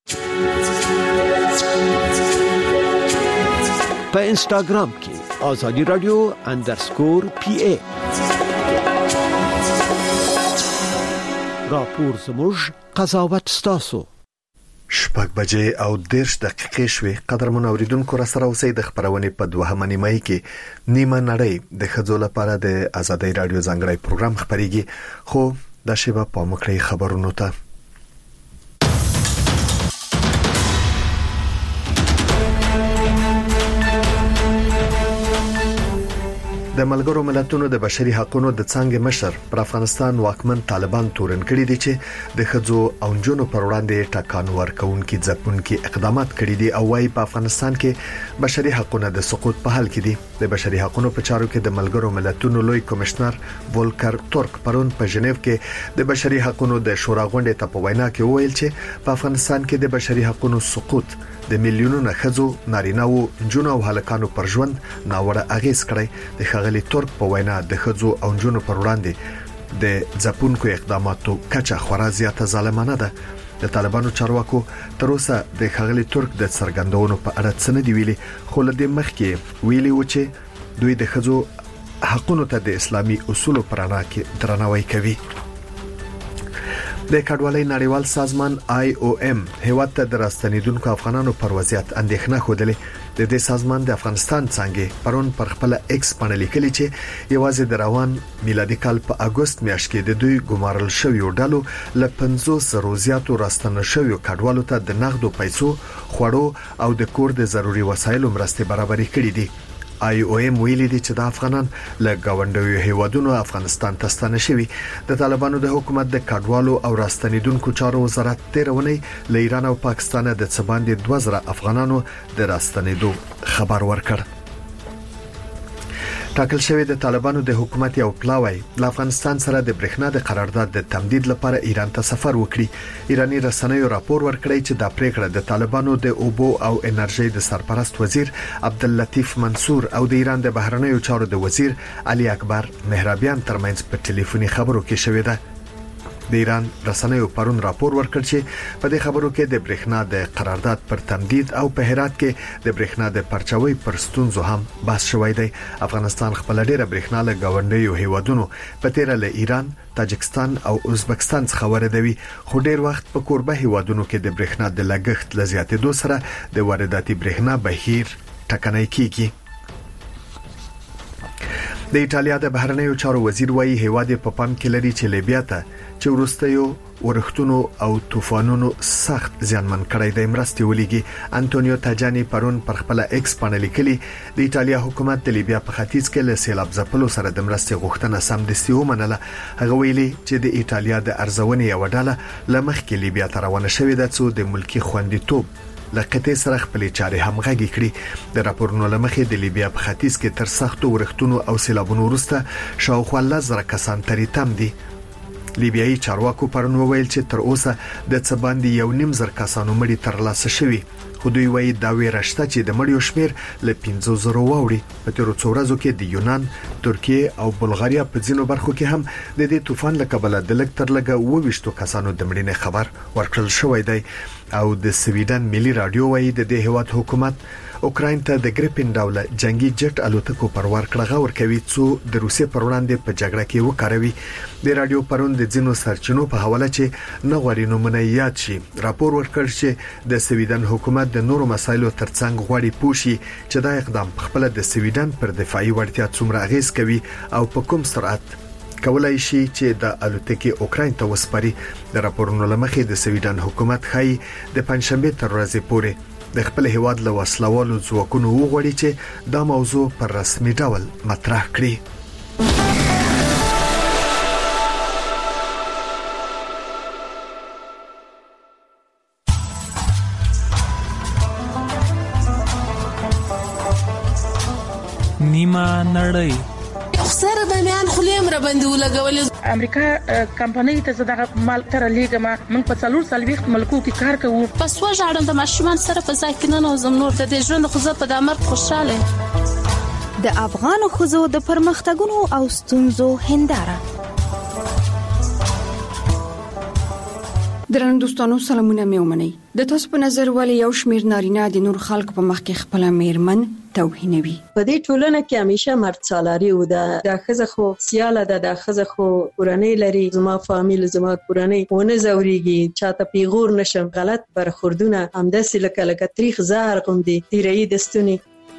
په انستګرام کې ازادي رادیو انډرسکور پی ای راپور زموږ قضاوت ستاسو. شپږ بجې او دیرش دقیقې شوې. قدرمن اوریدونکو را سره اوسئ. د خبرونې په دوهمه نیمه کې نیمه نړۍ د ښځو لپاره د آزادۍ رادیو ځانګړی پروګرام خبريږي، خو دا شیبه په مکړې خبرونو ته. د ملګرو ملتونو د بشري حقوقو د څنګه مشر پر افغانستان واکمن طالبان تورن کړي دي چې د خځو او جنونو پر وړاندې ټاکان ورکوونکي ځپونکي اقدامات کړي دي او وايي په افغانستان کې بشري حقوقو د سقوط په حال کې دي. د بشري حقوقو په چارو کې د ملګرو ملتونو لوی کمشنر ولکر تورک پرون په ژنیو کې د بشري حقوقو د شورا غونډې ته په وینا کې وویل چې په افغانستان کې د بشري حقوقو سقوط د میلیونونو ښځو، نارینه او جنونو او هلکانو پر ژوند ناوړه اغیز کړی. د ښاغلي تورک په وینا د ښځو او جنونو پر وړاندې د ځپونکو اقداماتو کچه خورا زیاته ظالمانه ده. د طالبانو چارواکو تر اوسه د ښاغلي تورک د څرګندونو په اړه څه نه دی ویلي، خو له دې مخکې ویلي و چې دوی د ښځو حقوقو ته د اسلامي اصولو پر اړه کې درناوی کوي. د کډوالۍ نړیوال سازمان آی او ایم هیواد ته د راستنیدونکو افغانانو پر وضعیت اندېښنه خوده. د دې سازمان د افغانستان څنګه پرون پر خپل ایکس باندې لیکلي چې یوازې د روان میلادي کال په اگست میاشت کې د دوی ګمارل شویو ډالو ل پنځوس زره زیاتو راستنه شویو کډوالو ته د نغدو پیسو، خوړو او د کور د ضروري وسایلو مرستې برابرې کړې دي. آی او ایم ویلي دي چې د افغانان له گاونډیو هیوادونو افغانستان ته ستانه شوي. د طالبانو د حکومت د کډوالو او راستنیدونکو چارو وزارت تیرونی له ایران او پاکستان د څه باندې دوه زره افغانانو د راستنیدو خبر ورکړ. ټاکل شوی د طالبانو د حکومت یو پلاوی له افغانستان سره د برېښنا د قرارداد د تمدید لپاره ایران ته سفر وکړي. ایرانی رسنیو راپور ورکړی چې دا پریکړه د طالبانو د اوبو او انرژي د سرپرست وزیر عبداللطیف منصور او د ایران د بهرنیو چارو د وزیر علي اکبر مهرابیان ترمنځ په ټلیفوني خبرو کې شوې ده. د ایران رسنیو پرون راپور ورکړ چې په دې خبرو کې د برېښنا د قرارداد پر تمدید او په هرات کې د برېښنا د پرچاوي پر ستونزو هم بحث شوی دی. افغانستان خپل ډیره برېښنا له گاونډیو هیوادونو په تیر له ایران، تاجکستان او ازبکستان څخه واردوي، خو ډیر وخت په کوربه هیوادونو کې د برېښنا د لګښت لزیاتېدو سره د وارداتي برېښنا بهیر ټکنۍ کیږي. د ایټالیا د بهرنیو چارو وزیر وايي هیواد په پام کې لري چې لیبیا ته چې ورستیو ورښتونو او طوفانونو سخت زیانمن کړی دی مرستې ولېږي. انټونیو تاجانی پرون پر خپل ایکس باندې لیکلي د ایټالیا حکومت د لیبیا په ختیځ کې له سیلاب ځپلو سره د مرستې غوښتنه سمدستي ومنله. هغه ویلي چې د ایټالیا د ارزونې یو ډله لمخکې لیبیا ته روانه شوې ده چې د ملکی خوندیتوب لکه سره خپل چارې همغږي کړي. د راپورونو لمخې د لیبیا په ختیځ کې تر سختو ورښتونو او سیلابونو وروسته شاوخوا لزر کسان ترې تم دي. لیبیایي چارواکو پرون وویل چې تر اوسه د څه باندې یو نیم زر کسانو مړي ترلاسه شوي، خو دوی وایي دا ویرشته چې د مړیو شمیر له پنځه زره واوړي. په تیرو څو ورځو کې د یونان، ترکیه او بلغاریا په ځینو برخو کې هم د دې طوفان له کبله د لږ تر لږه اووه ویشت کسانو د مړینې خبر ورکړل شوی دی. او د سویډن ملي رادیو وایي د دې هیواد حکومت اوکراین ته د ګریپین ډوله جنگي جټ الوتکو پرور کړه ورکوي څو د روسیې پر وړاندې په جګړه کې وکاروي. د رادیو پرون د ځینو سرچینو په حواله چې نه غواړي نومونه یاد شي راپور ورکړ چې د سویډن حکومت د نورو مسایلو ترڅنګ غواړي پوښي چې دا اقدام خپل د سویډن پر دفاعي وړتیا څومره اغیز کوي او په کوم سرعت کولای شي چې د الوتکې اوکراین ته وسپاري. د راپورونو لمخې د سویډن حکومت خای د پنځشنبه تر ورځې پورې د خپل هیواد له وسلوالو ځواکونو وغوړي چې دا موضوع پر رسمي ډول مطرح کړي. نیمه نړۍ سره د میان خلیم را باندې ولګولې. امریکا کمپنۍ ته زداغه مال تر لیګما من په څلور سلويخت ملکو کې کار کوو. پس وژاړم د ماشومان سره په ځای کې نه نوزم نور د دې ژوند خو زه په دامر خوشاله. د افغان خزو د پرمختګونو او ستونزو هنداره. درنو دوستانو سلامونه مې ومنئ. د تاسو په نظر ولې یو شمیر نارینه د نور خلکو په مخ کې خپل میرمن توهینوي. په دې ټولنه کې همیشه مرد سالاري و ده، د ښځه خو سیاله ده، د ښځه خو کورنۍ لري، زما فامیل زما کورنۍ ونه زوريږي، چاته پیغور نشم، غلط برخوردونه همداسې لکه لکه تریخ زهر غوندې تیرهیي دستونې.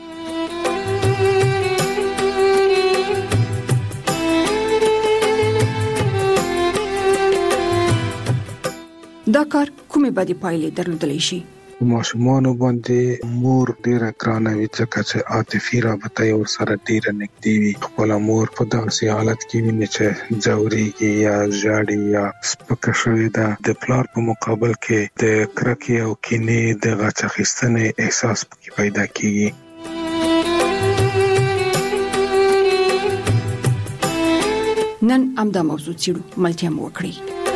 دا کار کومې بدې پایلې درلودلی شي؟ ماشومانو باندې مور ډیره ګرانه وي ځکه چې عاطفي رابطه یې ورسره ډیره نږدې وي. خپل مور په داسې حالت کې ویني چې ځورېږي یا ژاړي یا سپکه شوې ده، د پلار په مقابل کې د کرکې او کینې د غچ اخیستنې احساس پکې پیدا کیږي. نن همدا موضوع څېړو، ملتیا مو وکړئ.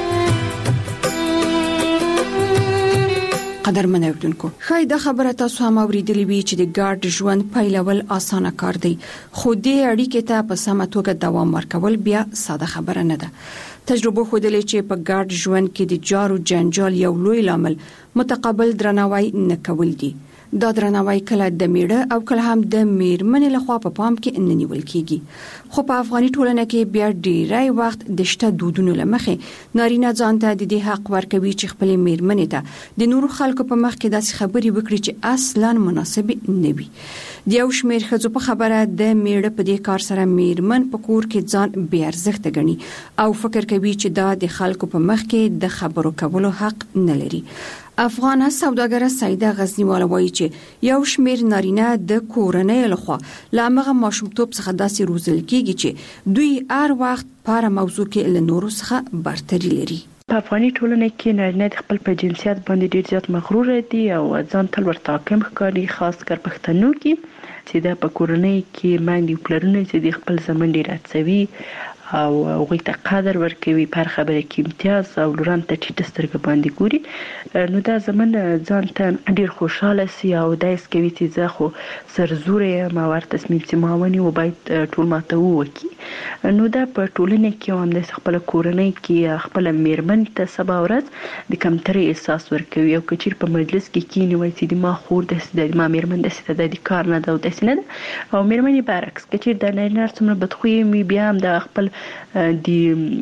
قدرمن اوریدونکو، خای دا خبره تاسو هم اوریدلې وی چې د ګارد ژوند پیلول اسانه کار دی، خو دې اړیکې ته په سمه توګه دوام ورکول بیا ساده خبره نه ده. تجربه ښودلې چې په ګارد ژوند کې د جارو جنجال یو لوی لامل متقابل درناوی نه کول دي. دا درناوی کله د میړه او کله هم د میرمنې لخوا په پام کې نه نیول کیږي. خو په افغاني ټولنه کې بیا ډیری وخت د شته دودونو لمخې نارینه ځان ته د دې حق ورکوي چې خپل میرمنې ته د نورو خلکو په مخ کې داسې خبرې وکړي چې اصلاً مناسب نه وي. د یو شمېر ښځو په خبره د میړه په دې کار سره میرمن په کور کې ځان بې ارزښته ګڼي او فکر کوي چې دا د خلکو په مخ کې د خبرو کولو حق نه لري. افغانه سوداګره سیده غزنیواله وایي چې یو شمېر نارینه د کورنۍ لخوا له هغه ماشومتوب څخه داسې روزل کیږي چې دوی هر وخت په موضوع کې له نورو څخه برتري لري. په افغاني ټولنه کې نارینه د خپل په جنسیت باندې ډیر زیات مغرور دي او ځان تل ورته حاکم ښکاري، خاص کر پښتنو کې چې د په کورنۍ کې باندې پلرونه چې د خپل زمن ډیر اڅوي او هغه ته قدر ورکوي، پر خبره کې امتیاز او لوران ته ټیټه سترګه باندې ګوري. نو دا زمن ځان ته ډیر خوشاله سي او دایس کوي چې زه خو سرزوري ما ورته تصمیم چې ما ونی و باید ټول ماته وکی. نو دا په ټولنه کې هم د خپل کورنۍ کې خپل میرمن ته سبا ورځ د کمتري احساس ورکوي او کچیر په مجلس کې کینی وای چې ما خور د ما میرمن د ست د کار نه دا د سینه او میرمنې برعکس کچیر د نارینه څومره بدخوي می بیا هم د خپل د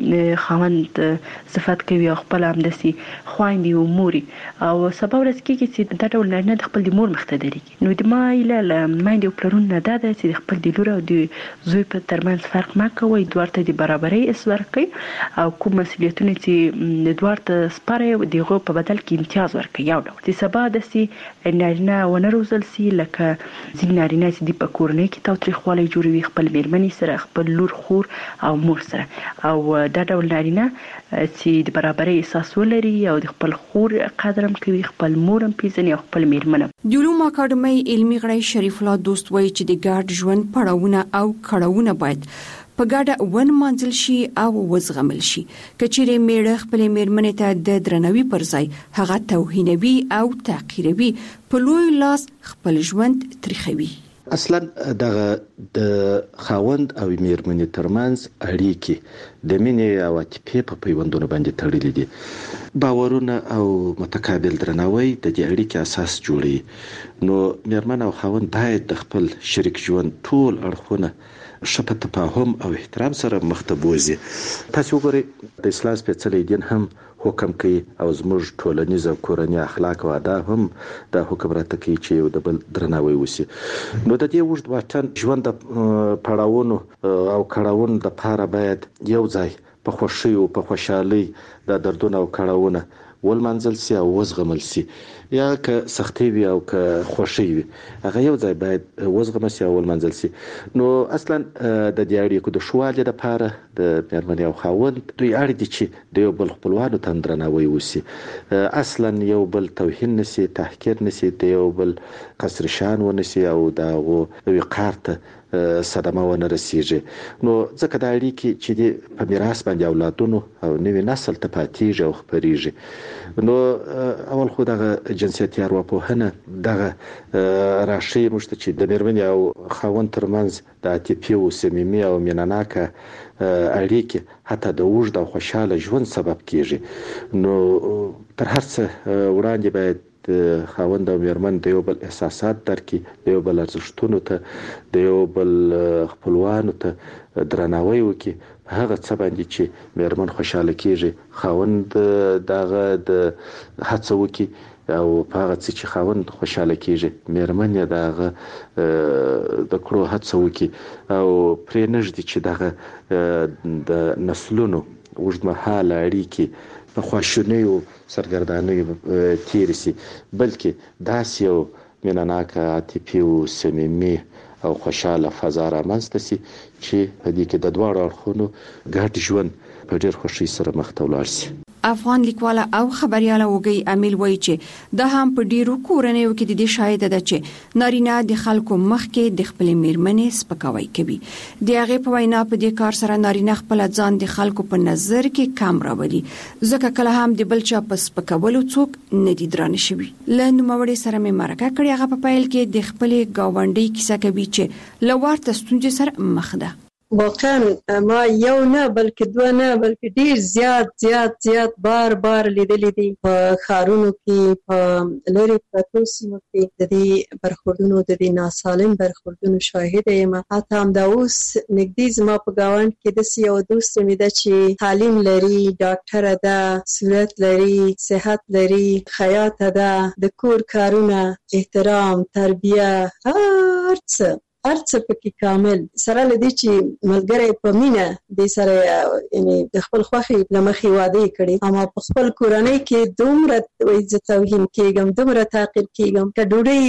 خاوند صفات کوي او خپل هم دسي خويندې او موري او سبا ورځ کې چې د ټول نه د خپل د مور مختدري. نو د ما اله ماندې او پلرون نه دا چې خپل د لور او د زوی په ترمنځ فرق ما کوي، دوارته د برابرۍ اسور کوي او کوم مسولیتونه چې دوارته سپاره دغه په بدل کې امتیاز ورکوي. یو ډول چې سبا دسي نارینه ونه روزل سي لکه ځین نارینه چې د پکورنۍ کې تاوتریخوالی جوړوي خپل میرمنې سره، خپل لور خور او مور سره، او دا ډول نارینه چې د برابرۍ احساس ولري او د خپل خور قدرم کوي، خپل مورم پیژني او خپل میرمنه. د علوم اکاډمۍ علمي غړی شریف الله دوست وایي چې د ګارد ژوند پړاوونه او کړهونه باید په ګډه ون منځل شي او وزغمل شي. کچېرې میړه خپل میرمنې ته د درناوي پر ځای هغه توهینوي او تحقیروي، په لوی لاس خپل ژوند تریخوي. اصلا دغه د خاوند او میرمنې ترمنځ اړیکې د مینې او عاطفې په پیوندونو باندې تړلې دي. باورونه او متقابل درناوی د دې اړیکې اساس جوړوي. نو میرمن او خاوند باید د خپل شریک ژوند ټول اړخونه ښه په تفاهم او احترام سره مخ ته بوځي. تاسو وګورئ د اسلام سپېڅلی دین هم حکم کوي او زموږ ټولنیز او کورنی اخلاق او آداب هم د حکم راته کوي چې یو د بل درناوی وشي. نو د دې اوږد واټن ژوند د پړاوونو او کړاوونو د لپاره باید یو ځای په خوښۍ او په خوشحالۍ د دردونو او کړاوونو ولمنځل سي او وزغمل سي، یا که سختي وي او که خوښي وي هغه یو ځای باید وزغمل سي او ولمنځل سي. نو اصلا د دې اړیکو د شوالي لپاره د میرمنې او خاوند دوی اړ دي چې د یو بل خپلوانو ته درناوی وشي، اصلا یو بل توهین نشي، تحقیر نشي، د یو بل قصر شان ونشي او د وقار ته صدمه ونه رسیږي. نو ځکه دا اړیکې چې په میراث باندې اولادونو او نوي نسل ته پاتېږي او خپرېږي. نو اول خو دغه جنسیتي ارواپوهنه دغه راشي موږ ته چې د میرمنې او خاوند ترمنځ د عاطفي او صمیمي او مینهناکه اړیکې حتی د اوږد او خوشحاله ژوند سبب کیږي. نو تر هر څه وړاندې باید د خاوند او میرمن د یو بل احساسات درکې، د یو بل ارزښتونو ته، د یو بل خپلوانو ته درناوی وکړي. هغه څه باندې چې میرمن خوشاله کیږي خاوند دغه د هڅه وکړي، او په هغه څه چې خاوند خوشاله کیږي میرمن یې دغه د کړو هڅه وکړي، او پرې نږدې چې دغه د نسلونو اوږدمهاله اړیکې په خواشینیو سرګردانیو تیر سي، بلکې داسې یو مینه‌ناکه عاطفي او صمیمي او خوشاله فضا رامنځته سي چې په دې کې د دواړو اړخونو ګډ ژوند په ډېر خوښۍ سره مخ ته ولاړ سي. افغان لیکواله او خبرياله وګي امیل وایي چې د هم په ډیرو کورنیو کې د دې شاهد ده چې نارینه د خلکو مخ کې د خپل میرمنې سپکاوی کوي. د هغه په وینا په دې کار سره نارینه خپل ځان د خلکو په نظر کې کم راولي، ځکه کله هم د بل چا په سپکولو څوک نه دي درانه شوی. لنډ موري سره مې مرکه کړی، هغه په پایل کې د خپل گاونډي کیسه کوي چې لوړ تستونج سره مخ ده. واقعا ما یو نه بلکې دوه نه بلکې ډیر زیات زیات زیات بار بار لیدلې دي په ښارونو کې، په لري پرتو سیمو کې د دې برخوردونو د دې ناسالم برخوردونو شاهد یم. حتی هم دا اوس نږدې زما په ګاونډ کې داسې یو دوست مې ده چې تعلیم لري، ډاکټره ده، صورت لري، صحت لري، خیاطه ده، د کور کارونه، احترام، تربیه، هر څه هر څه پکې کامل سره لدی چې ملګری په مینه د سره یعنی د خپل خوخي لمخي واده کړي، اما په خپل کورنۍ کې دومره عزت توهین کېږم، دومره تعقیب کېږم که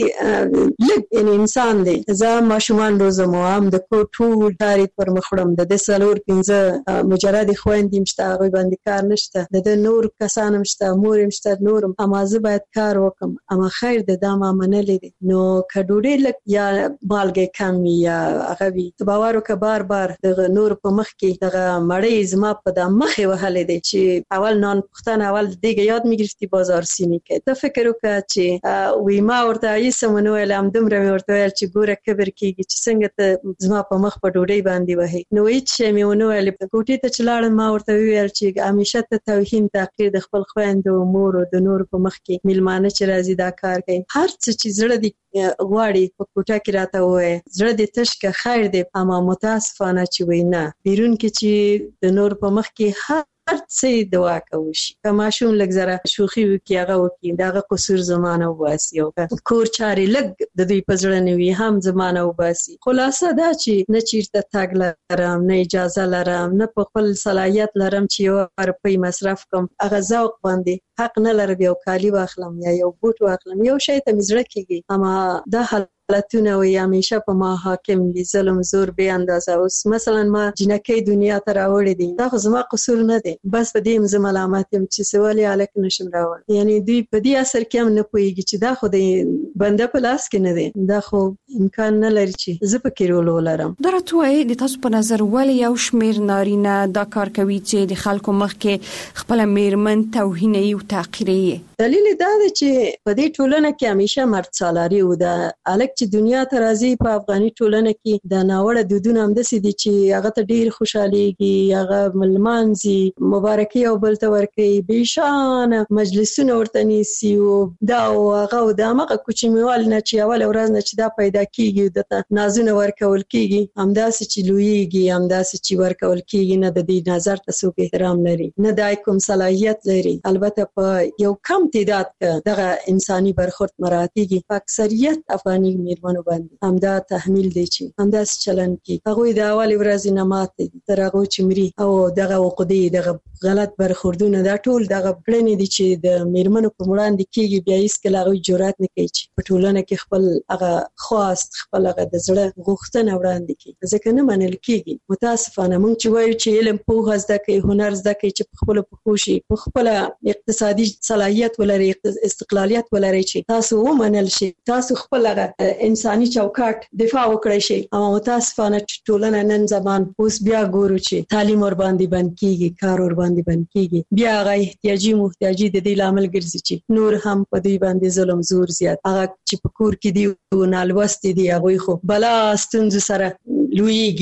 ډوډۍ لږ یعنی انسان دی. زه ماشومان روزم هم د کور ټول کاري پر مخړم، د څلور پنځه مجرد خويندې مشته، هغه باندې کار نشته، د نور کسان مشته، مور مشته، نورم، اما زه باید کار وکم. اما خیر د دامه منلې دي نو که ډوډۍ لږ یا مالګه یا هغه وی تباورو که بار بار د نور په مخ کې دغه مړی زما په د مخې وهلې دي چې اول نان پختن اول دیګه یاد میگرفتی بازار سینی کې. ته فکر وکړه چې وی ما ورته ایسمنو علم دمره ورته ویل چې ګوره کبر کېږي چې څنګه ته زما په مخ په ډوډۍ باندې وهي. نو هیڅ شی مې ونه ویل. په کوټې ته چلاړم، ما ورته ویل چې همیشه ته توهین تحقیر د خپل خويندو مور او د نور په مخ کې میلمانه چې راځي دا کار کوي. هر څه چې زړه دی غواړي په کوټه کې راته وایي، زړه دې تش که خیر دی، اما متاسفانه چې وای نه بیرون کې چې د نور په مخ کې هر هر څه دوا کوي. که ماشوم لږ زره شوخي وکي هغه وکي دغه قصور زمانه وباسي، او کور چاري لږ د دوی په ځړ نه وي هم زمانه وباسي. خلاصه دا چې نه چیرته تاګ لرم، نه اجازه لرم، نه په خپل صلاحیت لرم چې یو روپۍ مصرف کوم. هغه ذوق باندې حق نه لرم یو کالی واخلم یا یو بوت واخلم، یو شی ته مزړه کیږي. اما دا حالتونه وي همیشه په ما حاکم دي، ظلم زور به اندازه. اوس مثلا ما جنکې دنیا ته راوړې دي، دا خو زما قصور نه دی، بس په دې زما ملامت يم چې سوالي الک نشم راوړ. یعنی دوی په دې اثر کې هم نه پويږي چې دا خو د بنده په لاس کې نه دی، دا خو امکان نه لري چې زه په کې رول ولرم. درته د تاسو په نظر ولې یو شمیر نارینه دا کار کوي چې د خلکو مخ کې خپل میرمن توهیني او تحقیري؟ دلیل دا دی چې په دې ټولنه کې همیشه مرد سالاري و ده. الک چې دنیا ته راځي په افغاني ټولنه کې د ناوړه دودونه هم دسي دي چې هغه ته ډیر خوشاليږي، هغه ملمانځي، مبارکي او بل ته ورکي، بشان مجلسونه ورته نیسي او دا او هغه او د هغه کوچنیوال نه چې اول ورځ نه چې دا پیدا کیږي د نازونه ورکول کیږي، همداسې چې لویږي، همداسې چې ورکول کیږي، نه د دې نظر ته څوک احترام لري، نه د کوم صلاحیت لري. البته په یو کم تعداد کې دغه انساني برخورد مراتبي په اکثریت افغاني میرمنو باندې همدا تحمیل دي چې همدا چلن کی هغه د اول ورځې نه ماته تر هغه چې مري او دغه وقودي دغه غلط برخوردونه دا ټول دغه پړنې دي چې د میرمنو په وړاندې کېږي. بیا هیڅ کله هغه جرأت نه کوي چې په ټولنه کې خپل هغه خواست خپل هغه د زړه غوښتنه وړاندې کړي، ځکه نه منل کېږي. متاسفانه موږ چې وایو چې علم پوهه زده کوي، هنر زده کوي، چې په خپل پوښي په خپل اقتصادي صلاحیت ولري، استقلالیت ولري، چې تاسو ومنل شي، تاسو خپل هغه انساني چوکاټ دفاع وکړئ شي. اما متاسفانه ټولنه نن زمان اوس بیا ګورو چې تعلیم ور باندې بند کیږي، کار ور باندې بند کیږي، بیا هغه احتیاجي محتاجي د دې لامل ګرځي چې نور هم په دې باندې ظلم زور زیات. هغه چې په کور کې دی او نالوست دي هغه خو بلا ستونزې سره لویږي،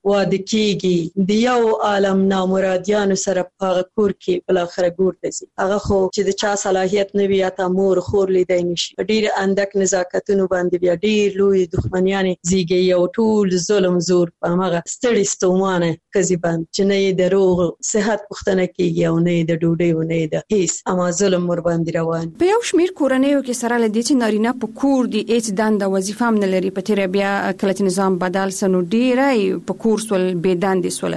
واده کیږي د یو عالم نامرادیانو سره په کور کې بل اخر ګور دي هغه خو چې د چا صلاحیت نه وي یا مور خور لیدای نشي ډیر اندک نزاکتونو باندې بیا ډیر لوی دښمنیان زیږي یو ټول ظلم زور په هغه ستړي ستومانه کزي باندې چې نه د روغ صحت پختنه کیږي او نه د ډوډۍ و نه د هیڅ اما ظلم ور باندې روان په یو شمیر کورنیو کې سره لدې چې نارینه په کور دی هیڅ دنده وظیفه هم نه لري په تیر بیا کله چې نظام بدل سنو ډیره په کور سول بې دندې سول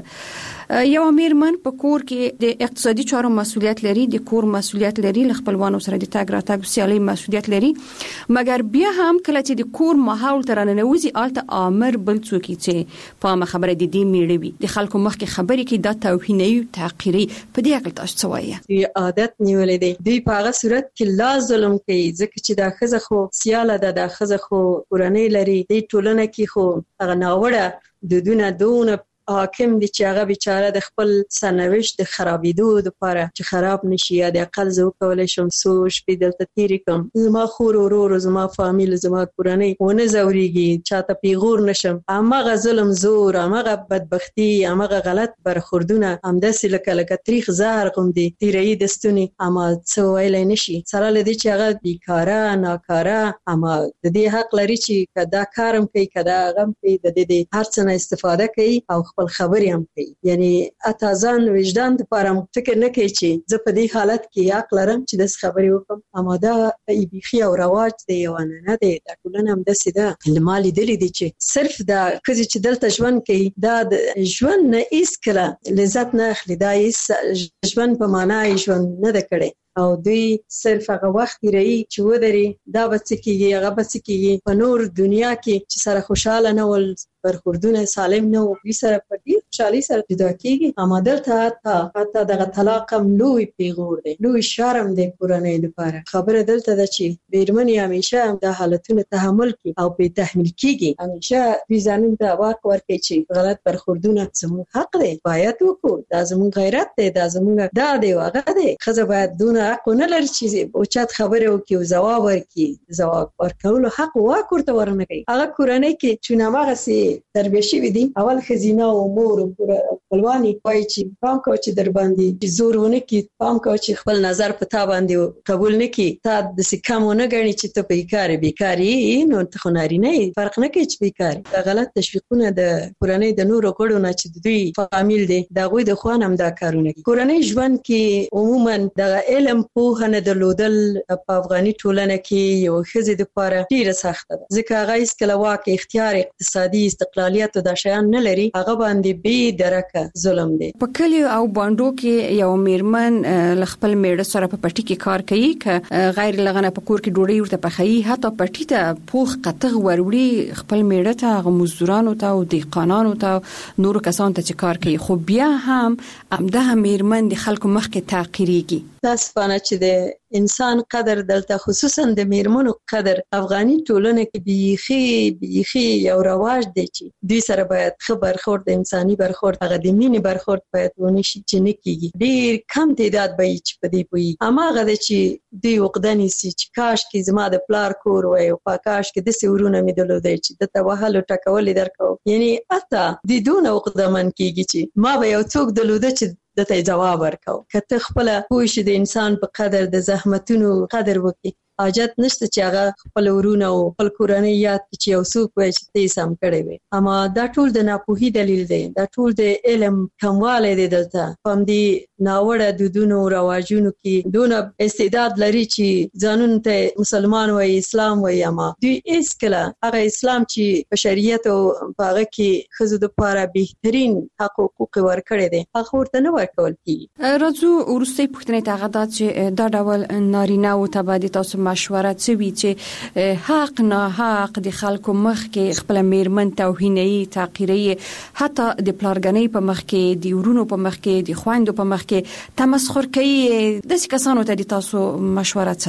یو میرمن په کور کې د اقتصادي چارو مسولیت لري د کور مسولیت لري خپلوانو سره د تاګ راتګ سیالي مسولیت لري مګر بیا هم کله چې د کور ماحول تر نه نوځي الته امر بل څوک چې په ما خبره د دې میړوي د خلکو مخ کې خبرې کې د توهیني تحقیري په دې اړه تاسو څه وایي عادت نیولې دي دوی په هغه صورت کې لا ظلم کوي ځکه چې دا خزه خو سیاله ده د خزه خو قرآنی لري د ټولنه کې خو هغه ناوړه د دونه دونه حاکم دي چې هغه بیچاره د خپل سرنوشت د خرابېدو لپاره چې خراب نشي یا د اقل زو کولای شم سو شپې دلته تیری کوم زما خور ورور زما فامیل زما کورنۍ ونه زوريږي چاته پیغور نشم هغه ظلم زور هغه بدبختی هغه غلط برخوردونه همداسې لکه لکه تاریخ زهر کوم دي تیری دستونی اما څو ویل نشي سره لدی چې هغه بیکاره ناکاره اما د دې حق لري چې کدا کارم کوي کدا غم کوي د دې هر څه نه استفاده کوي او خپل خبرې هم کوي یعنی اتازان وجدان د پاره فکر نه کوي چې زه په دې حالت کې حق لرم چې د خبرې وکم اما دا ای بيخي او رواج دی یو نه دی دا ټولنه هم د سیده مالي دلی دي چې صرف دا کزي چې دلته ژوند کوي دا د ژوند نه ایس کړه لذت نه اخلي دا ایس ژوند په معنی ژوند نه د کړي او دوی صرف هغه وخت لري چې ودري دا بچ کیږي هغه بچ کیږي په نور دنیا کې چې سره خوشاله نه ول برخوردونه سالم نه وي سره په دې خوشالي سره جدا کیږي اما دلته حتی حتی دغه طلاق هم لوی پیغور دی لوی شرم دی کورنۍ لپاره خبره دلته ده چې بیرمنې همیشه د حالتونو تحمل کوي او په تحمل کیږي همیشه دوی ځانونه د واک ورکړي چې غلط برخوردونه زموږ حق دی باید وکړو دا زموږ غیرت دی دا زموږ دا دی هغه دی خزه باید دونه حق نه لري چې او چات خبره وکي او جواب ورکي جواب ورکول حق واکورته ورنه کوي هغه کورنۍ کې چې نامغه سي تربیه شي ودی اول خزینه او مور او خپلوانی وای چې پام کو چې در باندې زورونه کې پام کو چې خپل نظر په تا باندې قبول نکي تا د سکمونه غني چې ته بیکاری بیکاری نو ته خناري نه فرق نه کوي چې بیکاری دا غلط تشویقونه د کورنۍ د نورو کړو نه چې دوی فامیل دي دا غوي د خوان هم دا کارونه کوي کورنۍ ژوند کې عموما د علم په نه درلودل په افغاني ټولنه کې یو خزې د لپاره ډیره سخته ده ځکه هغه هیڅ کله واک اختیار اقتصادي استقلالیت د شیان نه لري هغه باندې به درکه ظلم دی په کلی او باندو کې یو میرمن خپل میړه سره په پټي کې کار کوي ک غیر لغنه په کور کې ډوډۍ ورته پخایي حتی پټي ته پوخ قطغ وروړي خپل میړه ته غ مزدورانو ته او دیقانانو ته نور کسان ته چې کار کوي خو بیا هم امده میرمن د خلکو مخ کې تاقیریږي تاسفانه چې د انسان قدر دلته خصوصا د میرمنو قدر افغاني ټولنه کې بيخي بيخي یو رواج دی چې دوی سره باید خبر خورد انساني برخورد هغه د مینې برخورد باید ونی شي چې نه کیږي ډیر کم تعداد به چې په دې پوي اما هغه چې دوی وقدنی سي چې کاش کې زما د پلار کور وای او پاکاش کې د سورونه مې دلودای چې د توهل ټکول درکو یعنی اته د دون وقدمن کیږي چې ما به یو څوک دلوده چې دته جواب ورکاو کته خپل پوښ د انسان په قدر د زحمتونو قدر وکي حاجت نشته چې هغه خپل ورونه او خپل کورنۍ یاد چې یو څوک وایي چې تاسو هم کړی وي اما دا ټول د ناپوهي دلیل دی دا ټول د علم کمواله دی دلته هم دی ناوړه دودونو رواجونو کې دونه استعداد لري چې ځانون ته مسلمان وای اسلام وای اما دوی اسکله هغه اسلام چې په شریعت او هغه کې خزو د لپاره بهترین حقوق ورکړي دي هغه ورته نه ورکول کیږي راځو ورستي پښتنې ته غدا چې دا ډول نارینه او تبادی تاسو مشوره کوي چې حق نه حق د خلکو مخ کې خپل میرمن توهیني تحقیري حتی د پلارګنۍ په مخ کې د ورونو په مخ کې د خويندو په مخ کې تمسخر کوي د څه کسانو ته د تاسو مشوره څه ده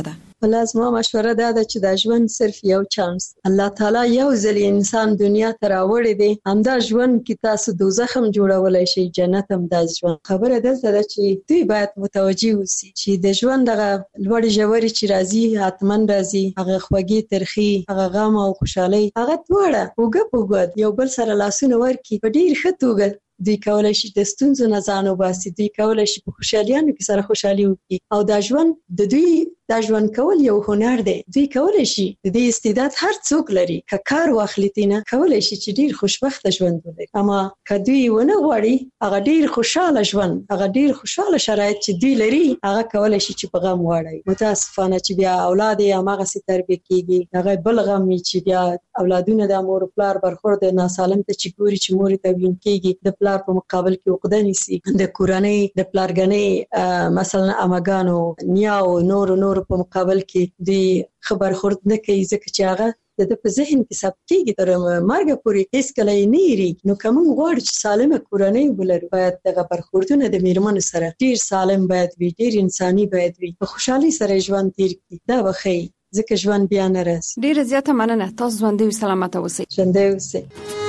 خپل زما مشوره دا ده چې د ژوند صرف یو چانس الله تعالی یو ځل انسان دنیا ته راوړی دی، همدا ژوند کې تاسو دوزخ هم جوړولای شي، جنت هم د ژوند. خبره دلته ده چې دوی باید متوجي اوسي چې د ژوند دغه لوړې ژورې چې راځي حتمن راځي، هغه خوږې ترخي، هغه غم او خوشحالي، هغه دواړه اوږه په اوږه یو بل سره لاسونه ورکړي په ډېر ښه توګه دوی کولای شي د ستونزو نه ځان وباسي، دوی کولای شي په خوشحالیانو کې سره خوشحالي وکړي. او دا ژوند د دوی دا ژوند کول یو هنر دی، دوی کولای شي د دې استعداد هر څوک لري که کار واخلي تینه کولای شي چې ډیر خوشبخته ژوند ولري. اما که دوی ونه غواړي هغه ډیر خوشاله ژوند، هغه ډیر خوشاله شرایط چې دوی لري هغه کولای شي چې په غم واړي. متاسفانه چې بیا اولاد یې هغه سي تربیه کیږي، هغه بل غم چې بیا اولادونه د مور پلار برخورد ناسالم ته چې ګوري چې مور ته وین کیږي، د پلار په مقابل کې عقده نیسي، د کورنۍ د پلارګنۍ مثلا اماګانو نیاو نور نور په مقابل کې دی خبر خورد نه کوي، ځکه چې هغه د په ذهن کې ثبت کیږي تر مرګ پورې هیڅ کله یې نه یریږي. نو کوم غواړي چې سالمه کورنۍ ولري باید دغه برخوردونه د میرمنو سره ډیر سالم باید وي، ډیر انساني باید وي، په خوشحالي سره ژوند تیر کړي. دا وخی ځکه ژوند بیا نه راځي. ډیره زیاته مننه، تاسو ژوندۍ او سلامت اوسئ. ژوندۍ اوسئ.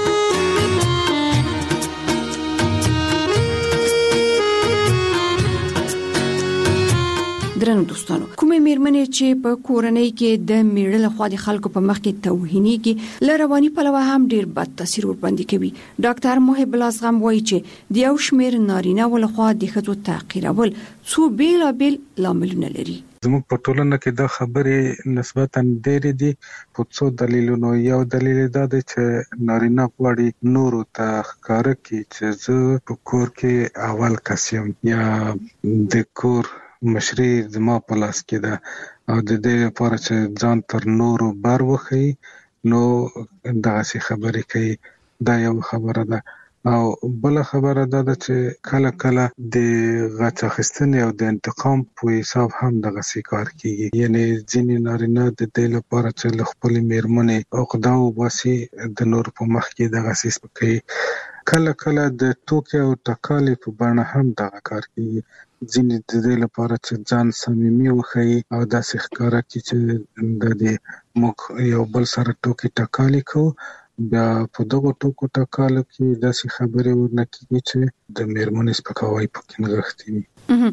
درنو دوستانو، کومې میرمنې چې په کورنۍ کې د میړه له خوا د خلکو په مخ کې توهینېږي له رواني پلوه هم ډیر بد تاثیر ورباندې کوي. ډاکټر محب الازغم وایي چې د یو شمېر نارینه ول خوا د ښځو تحقیرول څو بیلابیل لاملونه لري. زموږ په ټولنه کې دا خبرې نسبتاً ډېرې دي په څو دلیلونو. یو دلیل دا دی چې نارینه غواړي نورو ته ښکاره کړي چې زه په کور کې اول کس یم یا د کور مشري زما په لاس کې ده، او د دې لپاره چې ځان تر نورو بر وښیي نو دغسې خبرې کوي. دا یو خبره ده. او بل خبره دا ده چې کله کله د غچ اخیستنې او د انتقام په حساب هم دغسې کار کیږي. یعنی ځینې نارینه د دې لپاره چې له خپلې میرمنې عقده وباسي د نورو په مخ کې دغسې سپکوي. کله کله د ټوکې او ټکالې په بڼه هم دغه کار کیږي. ځینې د دې لپاره چې ځان صمیمي وښیي او داسې ښکاره کړي چې د دې موږ یو بل سره ټوکې ټکالې کوو، بیا په دغو ټوکو ټکالو کې داسې خبرې ورنه کېږي چې د میرمنې سپکاوی پکې نغښتی وي.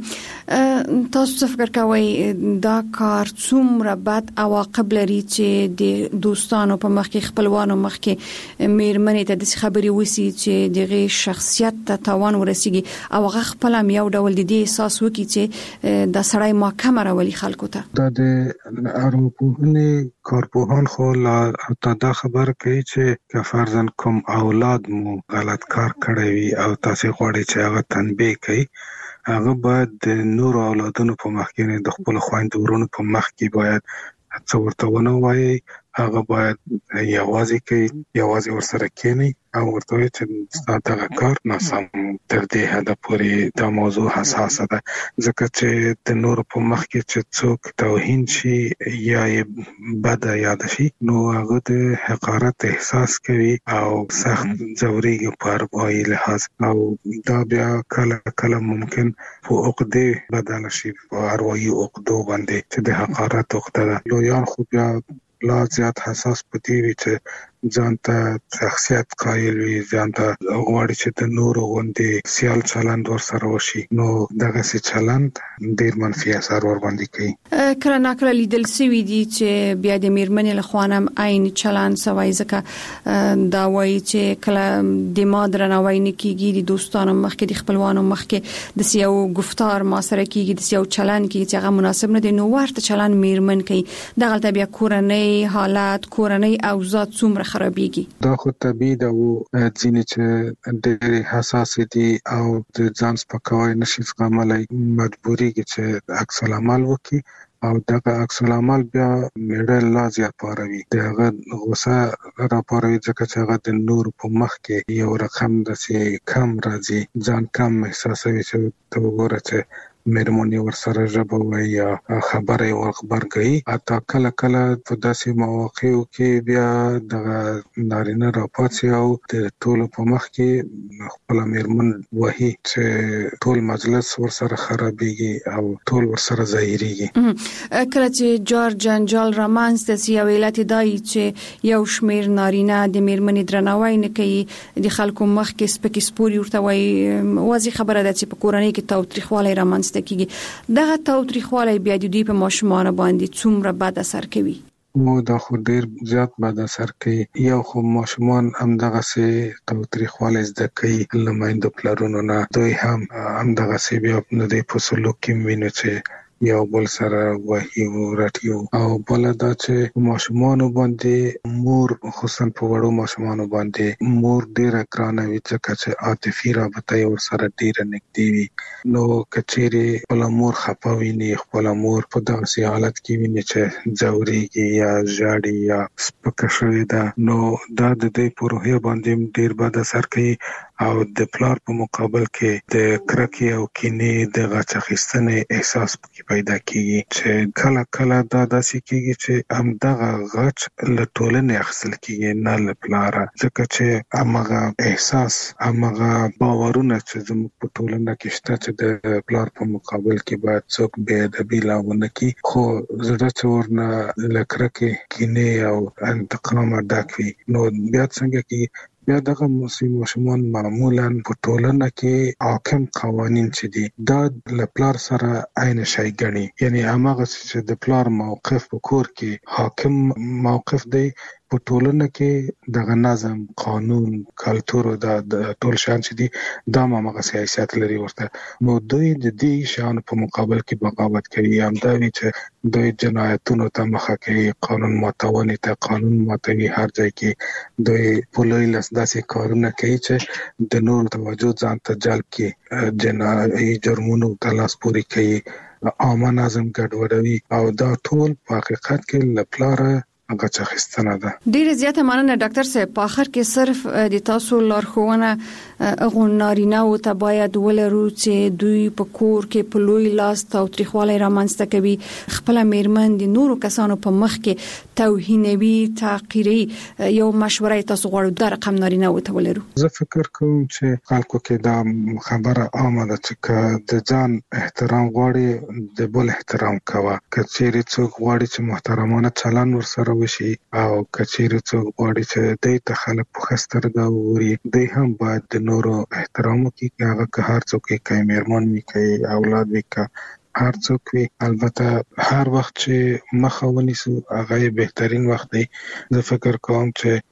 تاسو څه فکر کوئ دا کار څومره بد عواقب لري چې د دوستانو په مخ کې خپلوانو مخ کې میرمنې ته د خبرې وسی چې دغه شخصیت ته تاوان ورسیږي او هغه خپل هم یو ډول د دې احساس وکړي چې د سړی محکمه راولي خلکو ته؟ دا د ارواپوهنې کارپوهان خو لا دا خبر کوي چې که فرضاً کوم اولاد مو غلط کار کړی وي او تاسو غواړئ چې هغه تنبیه کړئ، هغه باید د نور اولادونو په مخ کې د خپل خويندو ورونو په مخ کې باید څه ورته ونه وایي، هغه باید یوازې کې یوازې ورسره کېني او ورته وایي چې دغه کار ناسم. تر دې حده پورې دا موضوع حساسه ده، ځکه چې د نور په مخ کې چې څوک توهین شي یا یې بده یاد شي نو هغه د حقارت احساس کوي او سخت ځورېږي په اروايي لحاظ، او دا بیا کله کله ممکن په عقدې بدل شي، په اروايي عقدو باندې چې د حقارت عقده ده. لویان خو بیا لا زیات حساس پدې وي چې ځان ته شخصیت قایل وي، ځان ته غواړي چې د نورو غوندې سیال چلند ورسره وشي، نو دغسې چلند ډېر منفي اثر ورباندې کوي. کله ناکله لیدل سوي دي چې بیا د میرمنې له خوا هم عین چلند سوی، ځکه دا وایي چې کله د ما درناوی نه کېږي د دوستانو مخ کې د خپلوانو مخ کې د یو گفتار ما سره کېږي، د یو چلند کېږي چې هغه مناسب نه دی، نو ورته چلند میرمن کوي. دغلته بیا کورنۍ حالات کورنۍ اوضاع څومره خرابېږي. دا خو طبیعي ده، او ځینې چې ډېرې حساسې دي او د ځان سپکاوی نشي زغملی مجبورېږي چې عکس العمل وکړي او دغه عکس العمل بیا میړه لا زیات پاروي، د هغه غوسه راپاروي، ځکه چې هغه د نورو په مخ کې یو رقم داسې کم راځي، ځان کم احساسوي چې ته وګوره چې مېرمنې ورسره ژبه وایي یا خبره ور خبرګي اته کله کله په داسې مواقعو کې بیا د نارینه راپاتې او د ټولو په مخ کې خپل مېرمن وایي چې ټول مجلس ورسره خرابېږي او ټول ورسره ظاهريږي. کله چې جار جنجال رامنځ ته سی ویلات دای چې یو شمیر نارینه د مېرمنې درناوی نه کوي د خلکو مخ کې سپکې سپوري ورته وایي واضح خبره ده چې په کورنۍ کې تاوتریخوالی رامنځته کیږي. دغه تاوتریخوالی بیا د دوی په ماشومان باندې څومره بد اثر کوي؟ مو دا خو ډیر زیات بد اثر کوي. یو خو ماشومان هم دغه سي تاوتریخوالی زده کوي لمایندو پلرونو نه، دوی هم هم دغه سي بیا نه دی په سلوک کې ویني چې یو بل سره وحي ورټیو او بل دا چې ماشومان باندې مور خصوصا په وړو ماشومان باندې مور ډیره ګرانه وي چې چې عاطفي رابطه ور سره ډیره نږدې وي. نو کچېری خپل مور خپاوي نه خپل مور په داسې حالت کې ویني چې ځوريږي یا ژاړي یا سپکه شوی ده، نو دا د دې په روحیه باندې ډیر بد اثر کوي او د پلار په مقابل کې د کرکې او کینې د غچخستنې احساس پکې پیدا کیږي چې کله کله دا داسې کیږي چې هم دغه غچ له ټولنې اخیستل کیږي نه له پلاره، ځکه چې هغه احساس هغه باورونه چې زموږ په ټولنه کې شته چې د پلار په مقابل کې باید څوک بې ادبي لاونه کی، خو زړه چې ورنه له کرکې کینې او انتقام ډک وي نو بیا څنګه کې بیا دغه ماشومان معمولا په ټولنه کې حاکم قوانين چې دي دا له پلار سره عین شي ګڼي، یعنی هغه چې د پلار موقف په کور کې حاکم موقف دی په ټولنه کې دغه نظم قانون کلتور د ټول شان چې دي دا ماغه سیاست لري ورته، نو دوی د دې شان په مقابل کې بغاوت کوي، هم دا وی چې دوی جنایتونو ته مخه کوي، قانون ماتونې ته قانون ماتوي، هر ځای کې دوی په لوی لاس داسې کارونه کوي چې د نور توجه ځان ته جلب کړي، جنایي جرمونو ته لاس پوري کوي، عامه نظم ګډوډوي او دا ټول په حقیقت کې لپاره هغه څخستنه ده. ډیره زیاته مننه ډاکټر صاحب. په اخر کې صرف د تاسو لارښوونه غونارینه او ته باید ولرو چې دوی په کور کې په لوی لاس تاوتریخوالی رامنځته کوي، خپل میرمن د نورو کسانو په مخ کې توهینوي تحقیري، یو مشوره تاسو غواړو د رقم نارینه او ته ولرو؟ زه فکر کوم چې خلکو کې دا خبره عامه ده چې د ځان احترام غواړي د بل احترام کوه، کچېری څوک غواړي چې محترمانه چلند ورسره وشي او کچېری څوک غواړي چې دوی ته خلک په خسترګه ووري، دوی هم باید د نورو احترام وکړي، هغه که هر څوک کوي میرمن وي کوي اولاد وي که هر څوک وي، البته هر وخت چې مخه ونیسو هغه بهترین وخت دی. زه فکر کوم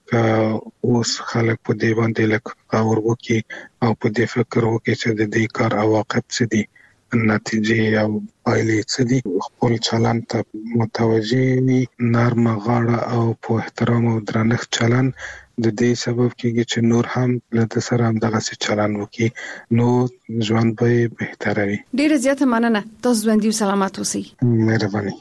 چې اوس خلک په دې باندې لکه غور وکړي او په دې فکر وکړي چې د دې کار عواقب څه دي، نتیجې او پایلې څه دي، خپل چلند ته متوجه وي، نرمه غاړه او په احترام او درنښت چلند د دې سبب کېږي چې نور هم له سره هم دغه څه چلند وکړي، نو ژوند به بهتره وي. ډیره زیاته مننه. تاسو ژوندۍ او سلامت اوسئ. مهرباني.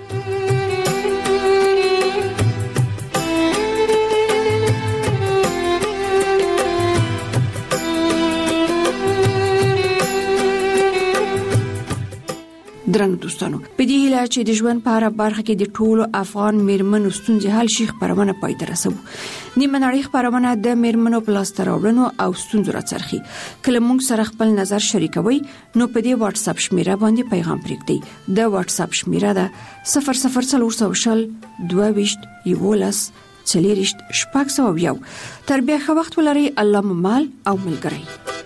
درنو دوستانو، په دې هیله چې د ژوند په اړه برخه کې د ټولو افغان میرمنو ستونزې حل شي خبرونه پای ته رسوو. نیمه نړۍ خبرونه د میرمنو په لاس راوړنو او ستونزو راڅرخي. کله موږ سره خپل نظر شریکوي نو په دې واتس اپ شمیره باندې پیغام پرېږدئ. د واتس اپ شمیره ده صفر صفر څلور شل دوه ویشت یولس څلوریشت شپږ سوه یو. تر بیا ښه وخت ولرئ. الله مو مال او ملګری.